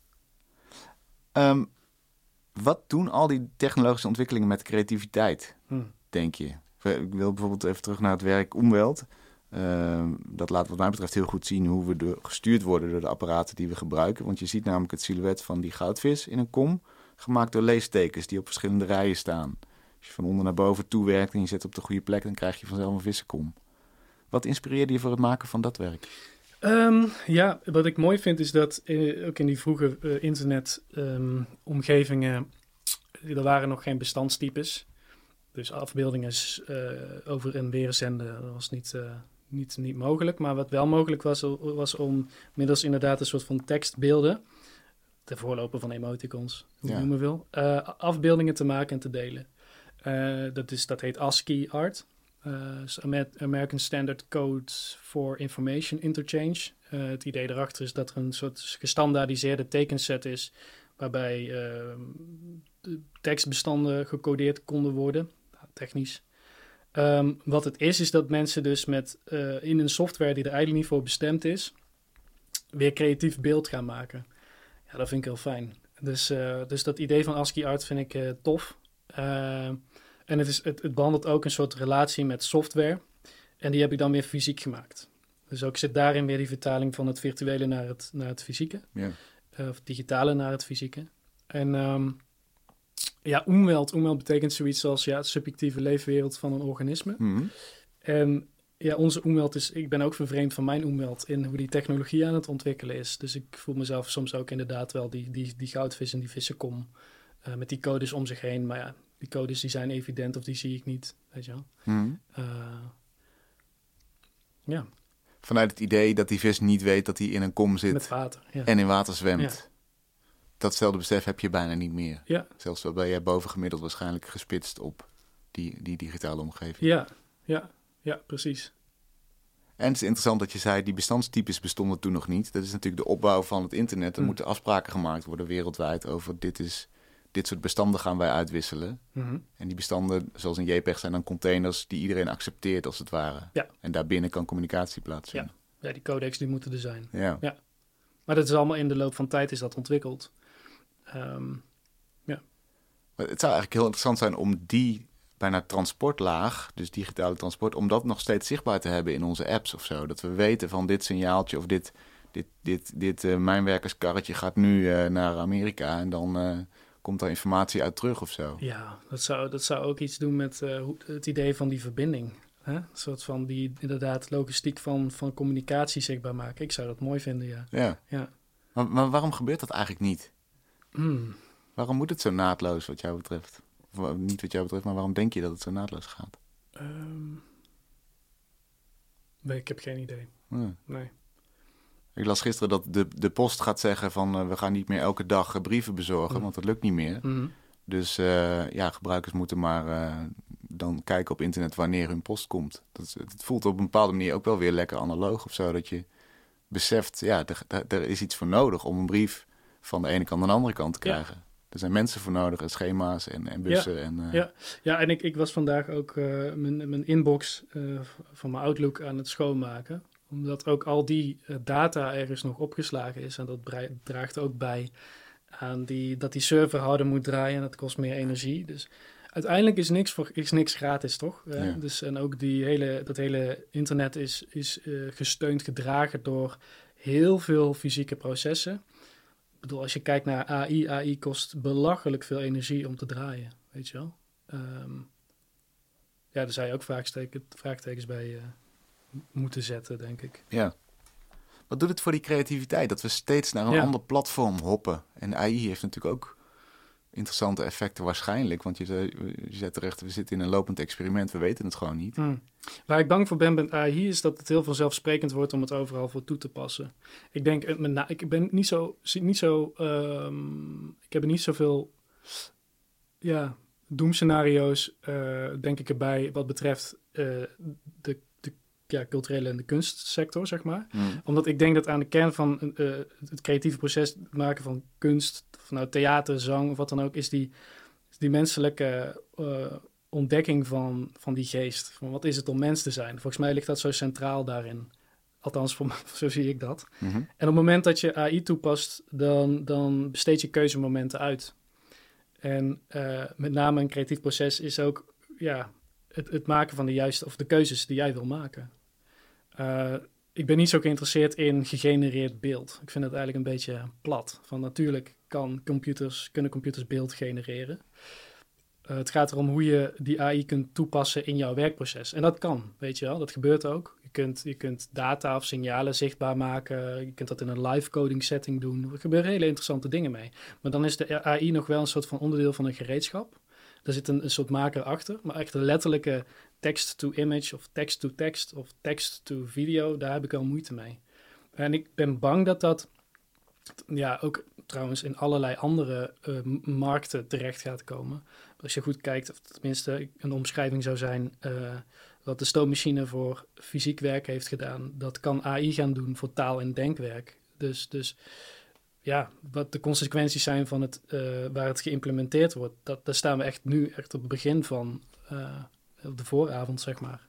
Um, wat doen al die technologische ontwikkelingen met creativiteit, hmm. denk je? Ik wil bijvoorbeeld even terug naar het werk Umwelt. Uh, dat laat wat mij betreft heel goed zien hoe we door, gestuurd worden door de apparaten die we gebruiken. Want je ziet namelijk het silhouet van die goudvis in een kom, gemaakt door leestekens die op verschillende rijen staan. Als je van onder naar boven toe werkt en je zet op de goede plek, dan krijg je vanzelf een vissenkom. Wat inspireerde je voor het maken van dat werk? Um, ja, wat ik mooi vind is dat uh, ook in die vroege uh, internet-omgevingen, um, er waren nog geen bestandstypes. Dus afbeeldingen uh, over en weer zenden, dat was niet, uh, niet, niet mogelijk. Maar wat wel mogelijk was, was om middels inderdaad een soort van tekstbeelden, de voorloper van emoticons, hoe je ja. noemen wil, uh, afbeeldingen te maken en te delen. Uh, dat, is, dat heet ASCII art. Uh, American Standard Code for Information Interchange. Uh, het idee erachter is dat er een soort gestandaardiseerde tekenset is, waarbij uh, de tekstbestanden gecodeerd konden worden, technisch. Um, wat het is, is dat mensen dus met uh, in een software die er eigenlijk niet voor bestemd is, weer creatief beeld gaan maken. Ja, dat vind ik heel fijn. Dus, uh, dus dat idee van ASCII art vind ik uh, tof. Uh, En het, is, het, het behandelt ook een soort relatie met software. En die heb ik dan weer fysiek gemaakt. Dus ook zit daarin weer die vertaling van het virtuele naar het, naar het fysieke. Ja. Uh, of het digitale naar het fysieke. En um, ja, Umwelt. Umwelt betekent zoiets als ja, de subjectieve leefwereld van een organisme. Mm-hmm. En ja, onze Umwelt is... Ik ben ook vervreemd van mijn Umwelt in hoe die technologie aan het ontwikkelen is. Dus ik voel mezelf soms ook inderdaad wel die, die, die goudvis en die vissenkom. Uh, met die codes om zich heen. Maar ja, die codes die zijn evident of die zie ik niet, weet je wel. Mm. Uh, ja. Vanuit het idee dat die vis niet weet dat hij in een kom zit. Met water, ja. En in water zwemt. Ja. Datzelfde besef heb je bijna niet meer. Ja. Zelfs wel ben jij bovengemiddeld waarschijnlijk gespitst op die, die digitale omgeving. Ja, ja, ja, precies. En het is interessant dat je zei, die bestandstypes bestonden toen nog niet. Dat is natuurlijk de opbouw van het internet. Er mm. moeten afspraken gemaakt worden wereldwijd over dit is... Dit soort bestanden gaan wij uitwisselen. Mm-hmm. En die bestanden, zoals in JPEG, zijn dan containers die iedereen accepteert als het ware. Ja. En daarbinnen kan communicatie plaatsvinden. Ja. ja, die codecs die moeten er zijn. Ja. ja. Maar dat is allemaal in de loop van tijd is dat ontwikkeld. Um, ja. Maar het zou eigenlijk heel interessant zijn om die bijna transportlaag, dus digitale transport, om dat nog steeds zichtbaar te hebben in onze apps of zo. Dat we weten van dit signaaltje of dit, dit, dit, dit uh, mijnwerkerskarretje gaat nu uh, naar Amerika en dan... Uh, komt daar informatie uit terug of zo? Ja, dat zou, dat zou ook iets doen met uh, het idee van die verbinding. Hè? Een soort van die inderdaad logistiek van, van communicatie zichtbaar maken. Ik zou dat mooi vinden, ja. Ja. ja. Maar, maar waarom gebeurt dat eigenlijk niet? Mm. Waarom moet het zo naadloos wat jou betreft? Of, niet wat jou betreft, maar waarom denk je dat het zo naadloos gaat? Um, nee, ik heb geen idee. Ja. Nee. Ik las gisteren dat de, de post gaat zeggen van... Uh, we gaan niet meer elke dag uh, brieven bezorgen, mm. want dat lukt niet meer. Mm-hmm. Dus uh, ja, gebruikers moeten maar uh, dan kijken op internet wanneer hun post komt. Dat, het voelt op een bepaalde manier ook wel weer lekker analoog of zo. Dat je beseft, ja, er, er, er is iets voor nodig om een brief van de ene kant naar de andere kant te krijgen. Ja. Er zijn mensen voor nodig en schema's en, en bussen. Ja, en, uh... ja. ja en ik, ik was vandaag ook uh, mijn, mijn inbox uh, van mijn Outlook aan het schoonmaken. Omdat ook al die uh, data ergens nog opgeslagen is. En dat brei- draagt ook bij aan die, dat die server harder moet draaien. En dat kost meer energie. Dus uiteindelijk is niks, voor, is niks gratis, toch? Ja. Dus, en ook die hele, dat hele internet is, is uh, gesteund, gedragen door heel veel fysieke processen. Ik bedoel, als je kijkt naar A I, A I kost belachelijk veel energie om te draaien, weet je wel. Um, ja, daar zou je ook vraagteken, vraagtekens bij uh, moeten zetten, denk ik. Ja. Wat doet het voor die creativiteit? Dat we steeds naar een ja. ander platform hoppen. En A I heeft natuurlijk ook interessante effecten waarschijnlijk. Want je, je zet terecht, we zitten in een lopend experiment. We weten het gewoon niet. Hmm. Waar ik bang voor ben met A I is dat het heel vanzelfsprekend wordt om het overal voor toe te passen. Ik denk, ik ben niet zo, niet zo um, ik heb er niet zoveel ja, doemscenario's, uh, denk ik erbij, wat betreft uh, de, de ja, culturele en de kunstsector, zeg maar. Hmm. Omdat ik denk dat aan de kern van uh, het creatieve proces, het maken van kunst, vanuit theater, zang of wat dan ook, is die, is die menselijke uh, ontdekking van, van die geest. Van wat is het om mens te zijn? Volgens mij ligt dat zo centraal daarin. Althans, voor, zo zie ik dat. Mm-hmm. En op het moment dat je A I toepast, dan, dan besteed je keuzemomenten uit. En uh, met name een creatief proces is ook ja, het, het maken van de juiste, of de keuzes die jij wil maken. Uh, ik ben niet zo geïnteresseerd in gegenereerd beeld. Ik vind het eigenlijk een beetje plat. Van natuurlijk kan computers, kunnen computers beeld genereren. Uh, het gaat erom hoe je die A I kunt toepassen in jouw werkproces. En dat kan, weet je wel. Dat gebeurt ook. Je kunt, je kunt data of signalen zichtbaar maken. Je kunt dat in een live coding setting doen. Er gebeuren hele interessante dingen mee. Maar dan is de A I nog wel een soort van onderdeel van een gereedschap. Er zit een, een soort maker achter. Maar echt de letterlijke text-to-image of text-to-text of text-to-video, daar heb ik wel moeite mee. En ik ben bang dat dat ja, ook trouwens in allerlei andere uh, markten terecht gaat komen. Als je goed kijkt, of tenminste een omschrijving zou zijn, uh, wat de stoommachine voor fysiek werk heeft gedaan, dat kan A I gaan doen voor taal- en denkwerk. Dus, dus ja, wat de consequenties zijn van het, uh, waar het geïmplementeerd wordt, dat, daar staan we echt nu echt op het begin van, uh, op de vooravond, zeg maar.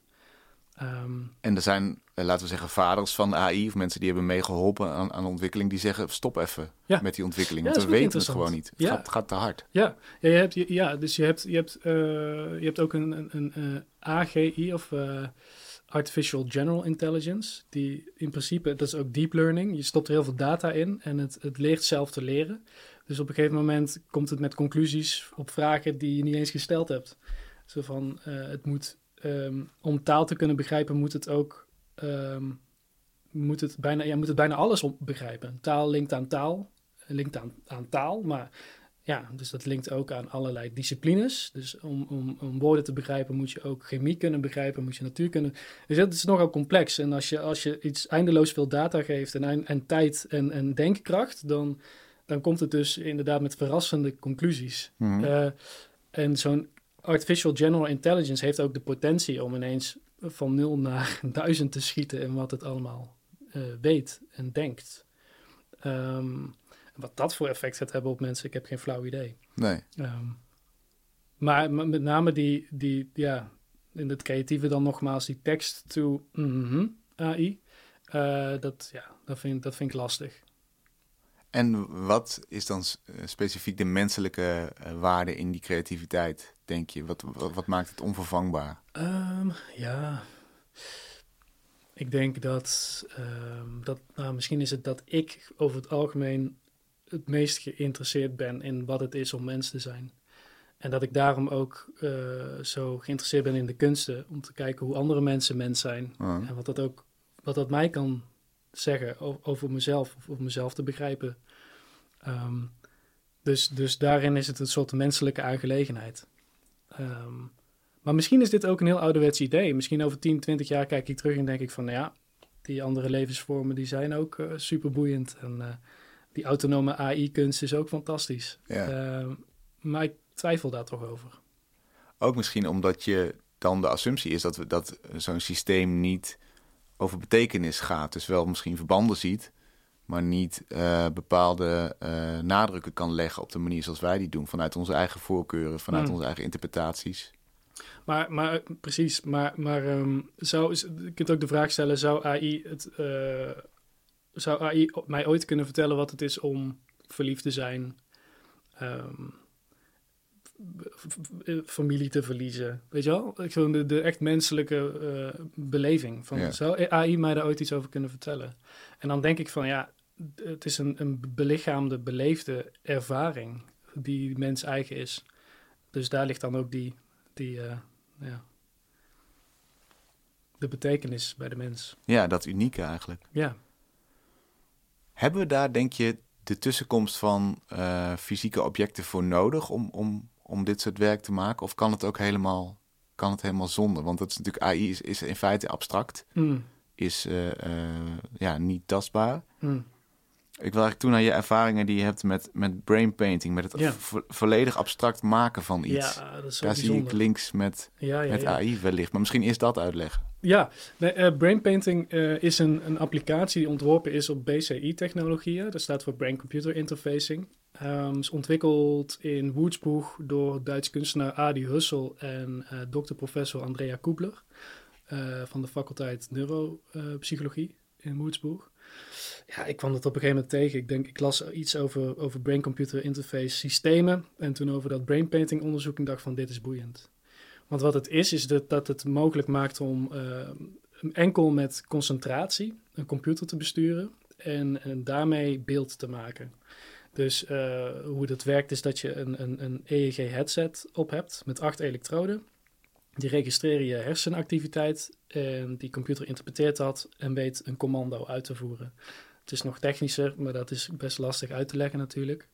Um, en er zijn, laten we zeggen, vaders van A I of mensen die hebben meegeholpen aan, aan de ontwikkeling, die zeggen stop even ja. met die ontwikkeling, want ja, we weten het gewoon niet. Het ja. gaat, gaat te hard. Ja, ja, je hebt, ja dus je hebt, je hebt, uh, je hebt ook een, een, een uh, A G I of uh, Artificial General Intelligence, die in principe, dat is ook deep learning, je stopt er heel veel data in en het, het leert zelf te leren. Dus op een gegeven moment komt het met conclusies op vragen die je niet eens gesteld hebt. Zo van, uh, het moet... Um, om taal te kunnen begrijpen moet het ook um, moet het bijna, ja, moet het bijna alles op begrijpen. Taal linkt aan taal, linkt aan, aan taal, maar ja, dus dat linkt ook aan allerlei disciplines. Dus om, om, om woorden te begrijpen moet je ook chemie kunnen begrijpen, moet je natuur kunnen. Dus dat is nogal complex. En als je, als je iets eindeloos veel data geeft en, en tijd en, en denkkracht, dan, dan komt het dus inderdaad met verrassende conclusies. Mm-hmm. Uh, en zo'n Artificial General Intelligence heeft ook de potentie om ineens van nul naar duizend te schieten in wat het allemaal uh, weet en denkt. Um, wat dat voor effect gaat hebben op mensen, ik heb geen flauw idee. Nee. Um, maar met name die, die, ja, in het creatieve dan nogmaals, die text-to mm-hmm, A I, uh, dat, ja, dat, vind, dat vind ik lastig. En wat is dan specifiek de menselijke uh, waarde in die creativiteit, denk je? Wat, wat, wat maakt het onvervangbaar? Um, ja, ik denk dat, um, dat nou, misschien is het dat ik over het algemeen het meest geïnteresseerd ben in wat het is om mens te zijn. En dat ik daarom ook uh, zo geïnteresseerd ben in de kunsten, om te kijken hoe andere mensen mens zijn. Uh-huh. En wat dat ook, wat dat mij kan zeggen over mezelf, of over mezelf te begrijpen. Um, Dus, dus daarin is het een soort menselijke aangelegenheid. Um, maar misschien is dit ook een heel ouderwets idee. Misschien over tien, twintig jaar kijk ik terug en denk ik van... nou ja, die andere levensvormen die zijn ook uh, super boeiend. En uh, die autonome A I-kunst is ook fantastisch. Ja. Uh, maar ik twijfel daar toch over. Ook misschien omdat je dan de assumptie is dat, we, dat zo'n systeem niet over betekenis gaat. Dus wel misschien verbanden ziet, maar niet uh, bepaalde uh, nadrukken kan leggen op de manier zoals wij die doen. Vanuit onze eigen voorkeuren, vanuit mm. onze eigen interpretaties. Maar, maar precies, maar, maar um, zou, je kunt ook de vraag stellen, zou A I, het, uh, zou A I mij ooit kunnen vertellen wat het is om verliefd te zijn, um, familie te verliezen, weet je wel? Gewoon de, de echt menselijke uh, beleving. Van, ja. Zou A I mij daar ooit iets over kunnen vertellen? En dan denk ik van, ja, het is een, een belichaamde, beleefde ervaring die mens eigen is. Dus daar ligt dan ook die... die uh, ja, de betekenis bij de mens. Ja, dat unieke eigenlijk. Ja. Hebben we daar, denk je, de tussenkomst van uh, fysieke objecten voor nodig om, om, om dit soort werk te maken? Of kan het ook helemaal, kan het helemaal zonder? Want dat is natuurlijk, A I is, is in feite abstract. Mm. Is uh, uh, ja, niet tastbaar. Mm. Ik wil eigenlijk toe naar je ervaringen die je hebt met, met brain painting, met het ja. vo- volledig abstract maken van iets. Ja, dat is Daar bijzonder. zie ik links met, ja, ja, met ja. A I wellicht. Maar misschien eerst dat uitleggen. Ja, nee, uh, brain painting uh, is een, een applicatie die ontworpen is op B C I-technologieën. Dat staat voor Brain-Computer Interfacing. Um, is ontwikkeld in Würzburg door Duits kunstenaar Adi Hussel en uh, dokter-professor Andrea Kubler uh, van de faculteit Neuropsychologie in Würzburg. Ja, ik kwam dat op een gegeven moment tegen. Ik denk, ik las iets over, over brain-computer interface systemen en toen over dat brain painting onderzoek en dacht van, dit is boeiend. Want wat het is, is dat, dat het mogelijk maakt om uh, enkel met concentratie een computer te besturen en, en daarmee beeld te maken. Dus uh, hoe dat werkt is dat je een, een, een E E G-headset op hebt met acht elektroden. Die registreren je hersenactiviteit en die computer interpreteert dat en weet een commando uit te voeren. Het is nog technischer, maar dat is best lastig uit te leggen natuurlijk.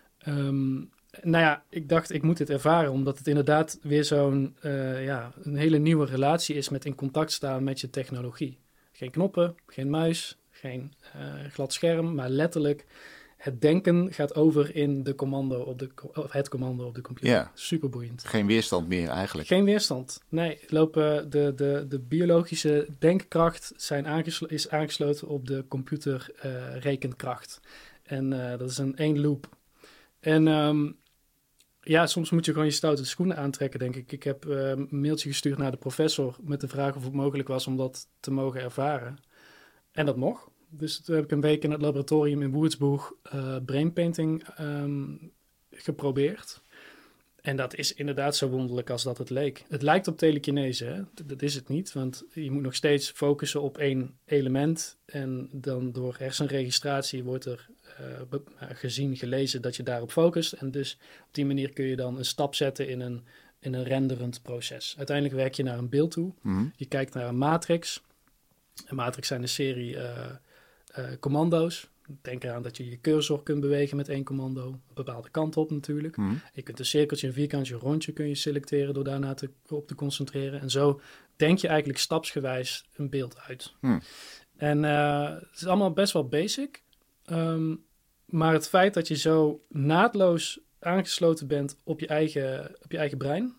Um, nou ja, ik dacht ik moet dit ervaren, omdat het inderdaad weer zo'n uh, ja, een hele nieuwe relatie is met in contact staan met je technologie. Geen knoppen, geen muis, geen uh, glad scherm, maar letterlijk het denken gaat over in de commando op de, of het commando op de computer. Ja. Superboeiend. Geen weerstand meer eigenlijk. Geen weerstand. Nee, lopen de, de, de biologische denkkracht zijn aangeslo- is aangesloten op de computer uh, rekenkracht. En uh, dat is een één loop. En um, ja, soms moet je gewoon je stoute schoenen aantrekken, denk ik. Ik heb uh, een mailtje gestuurd naar de professor met de vraag of het mogelijk was om dat te mogen ervaren. En dat mocht. Dus toen heb ik een week in het laboratorium in Würzburg uh, brainpainting um, geprobeerd. En dat is inderdaad zo wonderlijk als dat het leek. Het lijkt op telekinese, hè? Dat, dat is het niet, want je moet nog steeds focussen op één element. En dan door hersenregistratie wordt er uh, be- gezien, gelezen dat je daarop focust. En dus op die manier kun je dan een stap zetten in een, in een renderend proces. Uiteindelijk werk je naar een beeld toe. Mm-hmm. Je kijkt naar een matrix. Een matrix zijn een serie uh, uh, commando's. Denk eraan dat je je cursor kunt bewegen met één commando. Een bepaalde kant op natuurlijk. Mm. Je kunt een cirkeltje, een vierkantje, een rondje kun je selecteren door daarna te, op te concentreren. En zo denk je eigenlijk stapsgewijs een beeld uit. Mm. En uh, het is allemaal best wel basic. Um, maar het feit dat je zo naadloos aangesloten bent op je eigen, op je eigen brein...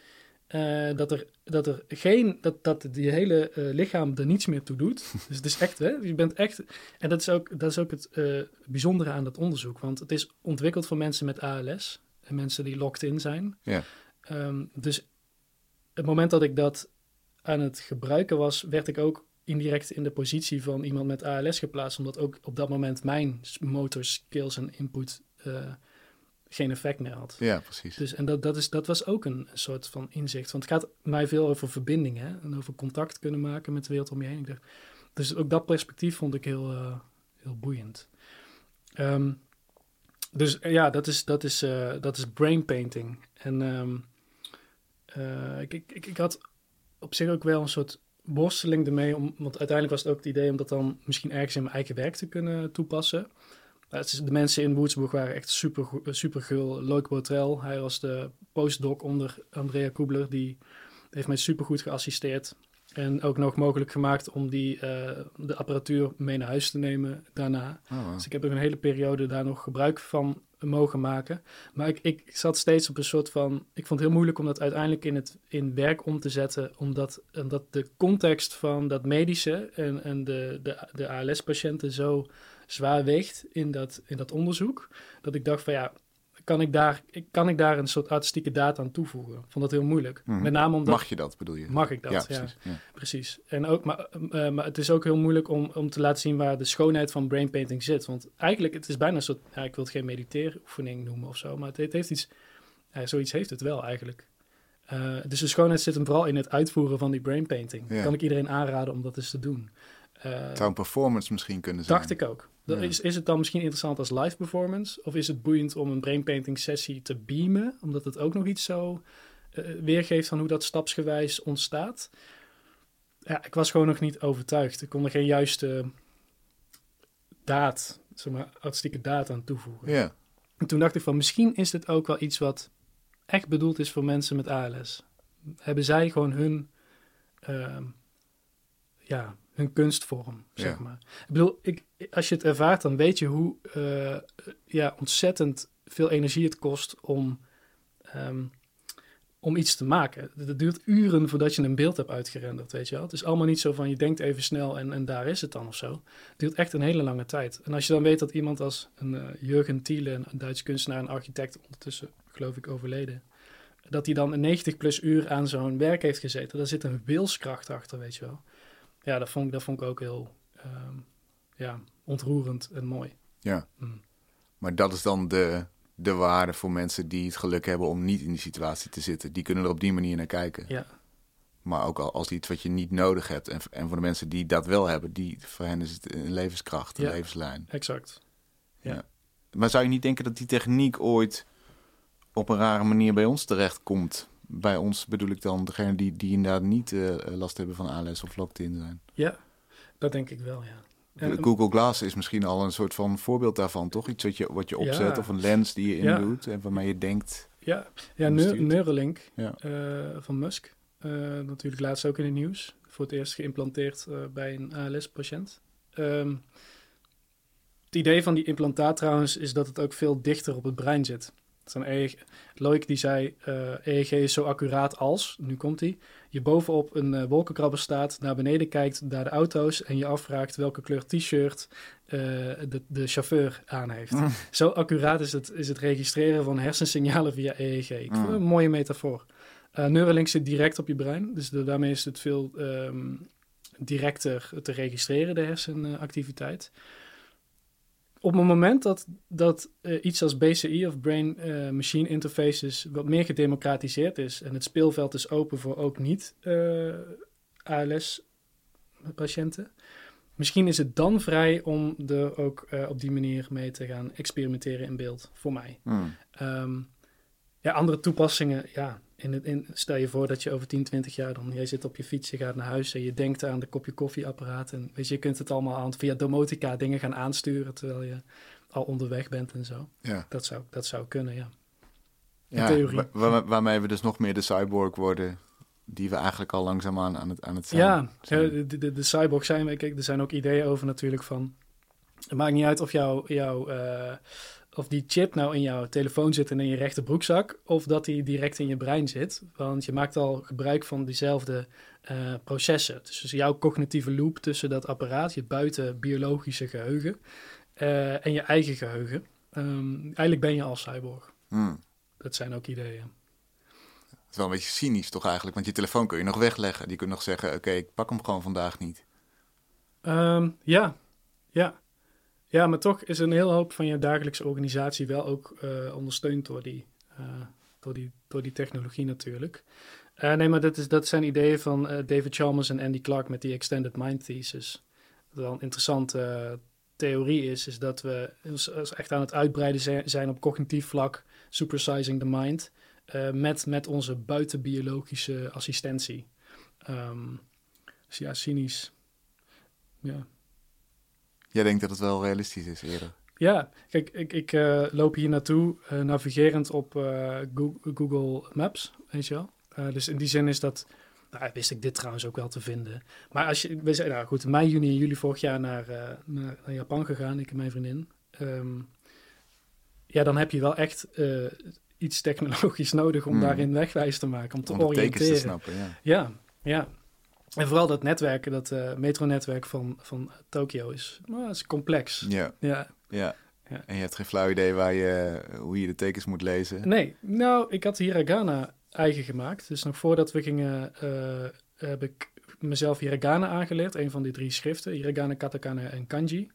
Uh, dat er, dat er geen, dat, dat die hele uh, lichaam er niets meer toe doet. Dus het is echt, hè, je bent echt, en dat is ook, dat is ook het uh, bijzondere aan dat onderzoek, want het is ontwikkeld voor mensen met A L S en mensen die locked in zijn. Ja. Um, dus het moment dat ik dat aan het gebruiken was, werd ik ook indirect in de positie van iemand met A L S geplaatst, omdat ook op dat moment mijn motor skills en input uh, geen effect meer had. Ja, precies. Dus, en dat, dat, is, dat was ook een soort van inzicht. Want het gaat mij veel over verbinding, hè? En over contact kunnen maken met de wereld om je heen. Ik dacht, dus ook dat perspectief vond ik heel, uh, heel boeiend. Um, dus uh, ja, dat is, dat is, uh, dat is brain painting. En um, uh, ik, ik, ik, ik had op zich ook wel een soort worsteling ermee. Om, want uiteindelijk was het ook het idee om dat dan misschien ergens in mijn eigen werk te kunnen toepassen. de mensen in Woodsburg waren echt super, super gul. Loic Botrel, hij was de postdoc onder Andrea Kubler. Die heeft mij super goed geassisteerd. En ook nog mogelijk gemaakt om die, uh, de apparatuur mee naar huis te nemen daarna. Oh, wow. Dus ik heb er een hele periode daar nog gebruik van mogen maken. Maar ik, ik zat steeds op een soort van... Ik vond het heel moeilijk om dat uiteindelijk in, het, in werk om te zetten. Omdat, omdat de context van dat medische en, en de, de, de A L S-patiënten zo zwaar weegt in dat, in dat onderzoek. Dat ik dacht van ja... Kan ik, daar, kan ik daar een soort artistieke data aan toevoegen? Ik vond dat heel moeilijk. Mm-hmm. Met name omdat... Mag je dat, bedoel je? Mag ik dat, ja. ja. Precies. Ja. precies. En ook, maar, uh, maar het is ook heel moeilijk om, om te laten zien waar de schoonheid van brainpainting zit. Want eigenlijk, het is bijna een soort... Ja, ik wil het geen mediteeroefening noemen of zo, maar het, het heeft iets... Ja, zoiets heeft het wel eigenlijk. Uh, dus de schoonheid zit hem vooral in het uitvoeren van die brainpainting. Ja. Kan ik iedereen aanraden om dat eens te doen. Uh, het zou een performance misschien kunnen zijn. Dacht ik ook. Ja. Is, is het dan misschien interessant als live performance? Of is het boeiend om een brainpainting sessie te beamen? Omdat het ook nog iets zo uh, weergeeft van hoe dat stapsgewijs ontstaat. Ja, ik was gewoon nog niet overtuigd. Ik kon er geen juiste daad, zeg maar, artistieke daad aan toevoegen. Ja. En toen dacht ik van, misschien is dit ook wel iets wat echt bedoeld is voor mensen met A L S. Hebben zij gewoon hun... Uh, ja... hun kunstvorm, zeg ja. maar. Ik bedoel, ik, als je het ervaart, dan weet je hoe uh, ja, ontzettend veel energie het kost om, um, om iets te maken. Het duurt uren voordat je een beeld hebt uitgerenderd, weet je wel. Het is allemaal niet zo van, je denkt even snel en, en daar is het dan of zo. Het duurt echt een hele lange tijd. En als je dan weet dat iemand als een uh, Jurgen Thiele, een Duits kunstenaar en architect, ondertussen geloof ik overleden, dat hij dan een negentig plus uur aan zo'n werk heeft gezeten, daar zit een wilskracht achter, weet je wel. Ja, dat vond ik, dat vond ik ook heel um, ja, ontroerend en mooi. Ja, mm. Maar dat is dan de, de waarde voor mensen die het geluk hebben om niet in die situatie te zitten. Die kunnen er op die manier naar kijken. Ja. Maar ook al als iets wat je niet nodig hebt. En, en voor de mensen die dat wel hebben, die, voor hen is het een levenskracht, een ja, levenslijn. Exact. Ja. Ja. Maar zou je niet denken dat die techniek ooit op een rare manier bij ons terechtkomt? Bij ons bedoel ik dan degene die, die inderdaad niet uh, last hebben van A L S of locked-in zijn. Ja, dat denk ik wel, ja. En, Google Glass is misschien al een soort van voorbeeld daarvan, toch? Iets wat je, wat je opzet ja. of een lens die je indoet ja. en waarmee je denkt... Ja, ja Neur- Neuralink ja. uh, van Musk. Uh, natuurlijk laatst ook in het nieuws. Voor het eerst geïmplanteerd uh, bij een A L S-patiënt. Um, het idee van die implantaat trouwens is dat het ook veel dichter op het brein zit. E G, Loic die zei, uh, E E G is zo accuraat als, nu komt hij, je bovenop een uh, wolkenkrabber staat, naar beneden kijkt naar de auto's en je afvraagt welke kleur t-shirt uh, de, de chauffeur aan heeft. Mm. Zo accuraat is het, is het registreren van hersensignalen via E E G. Ik vond het een mooie metafoor. Uh, Neuralink zit direct op je brein, dus de, daarmee is het veel um, directer te registreren, de hersenactiviteit. Op het moment dat, dat uh, iets als B C I of Brain-Machine uh, Interfaces wat meer gedemocratiseerd is en het speelveld is open voor ook niet uh, A L S-patiënten, misschien is het dan vrij om er ook uh, op die manier mee te gaan experimenteren in beeld, voor mij. Mm. Um, ja, andere toepassingen, ja. In het, in, stel je voor dat je over tien, twintig jaar dan... Jij zit op je fiets, je gaat naar huis en je denkt aan de kopje koffieapparaat. En weet je, je kunt het allemaal aan, via domotica dingen gaan aansturen terwijl je al onderweg bent en zo. Ja. Dat zou, dat zou kunnen, ja. In ja, theorie. Waar, waar, waarmee we dus nog meer de cyborg worden die we eigenlijk al langzaamaan aan het, aan het zijn. Ja, zijn. De, de, de cyborg zijn we. Kijk, er zijn ook ideeën over natuurlijk van... Het maakt niet uit of jouw... Jou, uh, of die chip nou in jouw telefoon zit en in je rechterbroekzak, of dat die direct in je brein zit. Want je maakt al gebruik van diezelfde uh, processen. Dus jouw cognitieve loop tussen dat apparaat, je buiten biologische geheugen uh, en je eigen geheugen. Um, eigenlijk ben je al cyborg. Hmm. Dat zijn ook ideeën. Het is wel een beetje cynisch toch eigenlijk, want je telefoon kun je nog wegleggen. Die kun je nog zeggen, oké, okay, ik pak hem gewoon vandaag niet. Um, ja, ja. Ja, maar toch is een hele hoop van je dagelijkse organisatie wel ook uh, ondersteund door die, uh, door, die, door die technologie natuurlijk. Uh, nee, maar dat, is, dat zijn ideeën van uh, David Chalmers en Andy Clark met die Extended Mind Thesis. Wat wel een interessante uh, theorie is, is dat we echt aan het uitbreiden zijn op cognitief vlak, supersizing the mind, uh, met, met onze buitenbiologische assistentie. Um, dus ja, cynisch. Ja. Jij denkt dat het wel realistisch is eerder? Ja, kijk, ik, ik uh, loop hier naartoe uh, navigerend op uh, Google, Google Maps, weet je wel. Uh, dus in die zin is dat... Nou, wist ik dit trouwens ook wel te vinden. Maar als je... We zijn, nou goed, in mei, juni en juli vorig jaar naar, uh, naar, naar Japan gegaan, ik en mijn vriendin. Um, ja, dan heb je wel echt uh, iets technologisch nodig om hmm. daarin wegwijs te maken, om te om oriënteren. Te snappen, ja. Ja, ja. En vooral dat netwerk, dat uh, metronetwerk van, van Tokio is, nou, is complex. Ja. Ja. Ja. Ja. En je hebt geen flauw idee waar je, hoe je de tekens moet lezen? Nee, nou, ik had hiragana eigen gemaakt. Dus nog voordat we gingen, uh, heb ik mezelf hiragana aangeleerd. Een van die drie schriften, hiragana, katakana en kanji.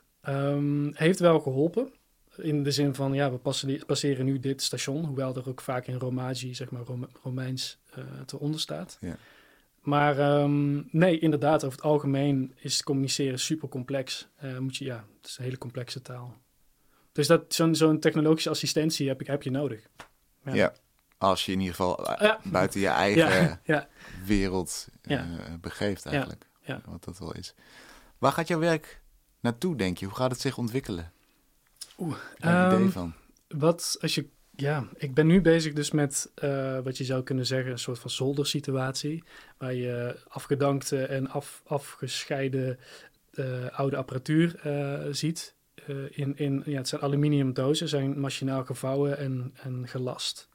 Um, heeft wel geholpen. In de zin van, ja, we passen, passeren nu dit station. Hoewel er ook vaak in Romaji, zeg maar, Rome, Romeins uh, te onder staat. Ja. Maar um, nee, inderdaad, over het algemeen is communiceren super complex. Uh, moet je, ja, het is een hele complexe taal. Dus dat, zo'n, zo'n technologische assistentie heb, ik, heb je nodig. Ja. ja, als je in ieder geval uh, ja. buiten je eigen ja. Ja. wereld uh, ja. begeeft eigenlijk. Ja. Ja. Wat dat wel is. Waar gaat jouw werk naartoe, denk je? Hoe gaat het zich ontwikkelen? Oeh, een um, idee van. Wat als je... Ja, ik ben nu bezig dus met uh, wat je zou kunnen zeggen een soort van zoldersituatie. Waar je afgedankte en af, afgescheiden uh, oude apparatuur uh, ziet. Uh, in, in, ja, het zijn aluminium dozen, zijn machinaal gevouwen en, en gelast.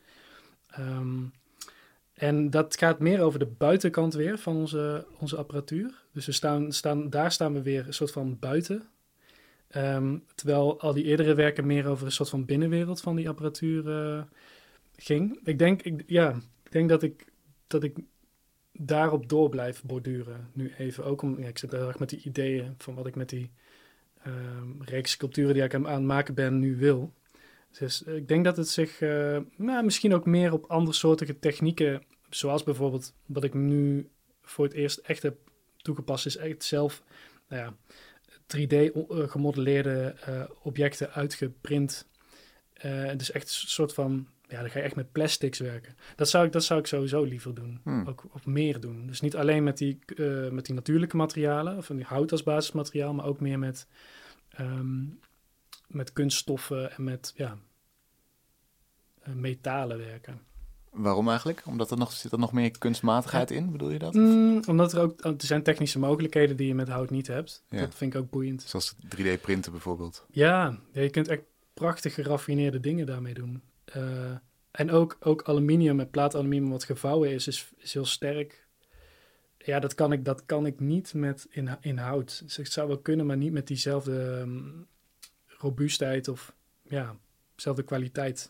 Um, en dat gaat meer over de buitenkant weer van onze, onze apparatuur. Dus we staan, staan, daar staan we weer een soort van buiten. Um, terwijl al die eerdere werken meer over een soort van binnenwereld van die apparatuur uh, ging. Ik denk, ik, ja, ik denk dat ik, dat ik daarop door blijf borduren nu even. Ook om, ja, ik zit heel erg met die ideeën van wat ik met die um, reeks sculpturen die ik aan het maken ben nu wil. Dus ik denk dat het zich uh, nou, misschien ook meer op andere soortige technieken, zoals bijvoorbeeld wat ik nu voor het eerst echt heb toegepast, is echt zelf, nou ja, drie D gemodelleerde uh, objecten uitgeprint. Uh, dus echt een soort van, ja, dan ga je echt met plastics werken. Dat zou ik, dat zou ik sowieso liever doen. Hmm. Ook of meer doen. Dus niet alleen met die, uh, met die natuurlijke materialen, of die hout als basismateriaal, maar ook meer met, um, met kunststoffen en met, ja, uh, metalen werken. Waarom eigenlijk? Omdat er nog, zit er nog meer kunstmatigheid in, bedoel je dat? Mm, omdat er ook, er zijn technische mogelijkheden die je met hout niet hebt. Ja. Dat vind ik ook boeiend. Zoals drie D printen bijvoorbeeld. Ja, ja, je kunt echt prachtig geraffineerde dingen daarmee doen. Uh, en ook, ook aluminium, met plaataluminium wat gevouwen is, is, is heel sterk. Ja, dat kan ik, dat kan ik niet met in, in hout. Dus het zou wel kunnen, maar niet met diezelfde um, robuustheid of ja, dezelfde kwaliteit.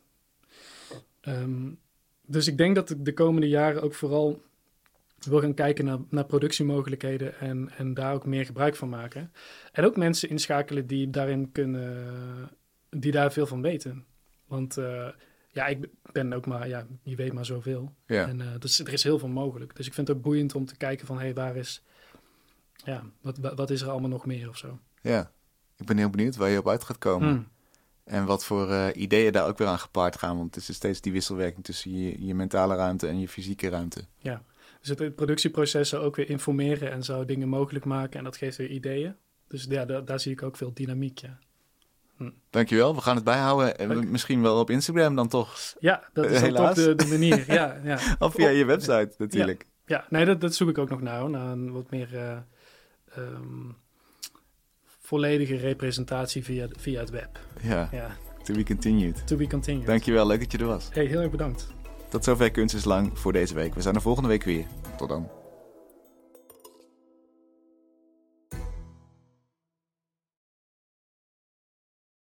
Um, Dus ik denk dat ik de komende jaren ook vooral wil gaan kijken naar, naar productiemogelijkheden en, en daar ook meer gebruik van maken. En ook mensen inschakelen die daarin kunnen, die daar veel van weten. Want uh, ja, ik ben ook maar, ja, je weet maar zoveel. Ja. En uh, dus er is heel veel mogelijk. Dus ik vind het ook boeiend om te kijken van, hé, hey, waar is, ja, wat, wat is er allemaal nog meer of zo. Ja, ik ben heel benieuwd waar je op uit gaat komen. Hmm. En wat voor uh, ideeën daar ook weer aan gepaard gaan. Want het is steeds die wisselwerking tussen je, je mentale ruimte en je fysieke ruimte. Ja, dus het productieprocessen ook weer informeren en zo dingen mogelijk maken. En dat geeft weer ideeën. Dus ja, da- daar zie ik ook veel dynamiek, ja. Hm. Dankjewel, we gaan het bijhouden. En misschien wel op Instagram dan toch. Ja, dat is dan toch de, de manier. Ja, ja. Of via je website natuurlijk. Ja, ja. Nee, dat, dat zoek ik ook nog naar. Naar een wat meer uh, um, volledige representatie via, via het web. Ja. ja, to be continued. To be continued. Dankjewel, leuk dat je er was. Hey, heel erg bedankt. Tot zover Kunst is Lang voor deze week. We zijn er volgende week weer. Tot dan.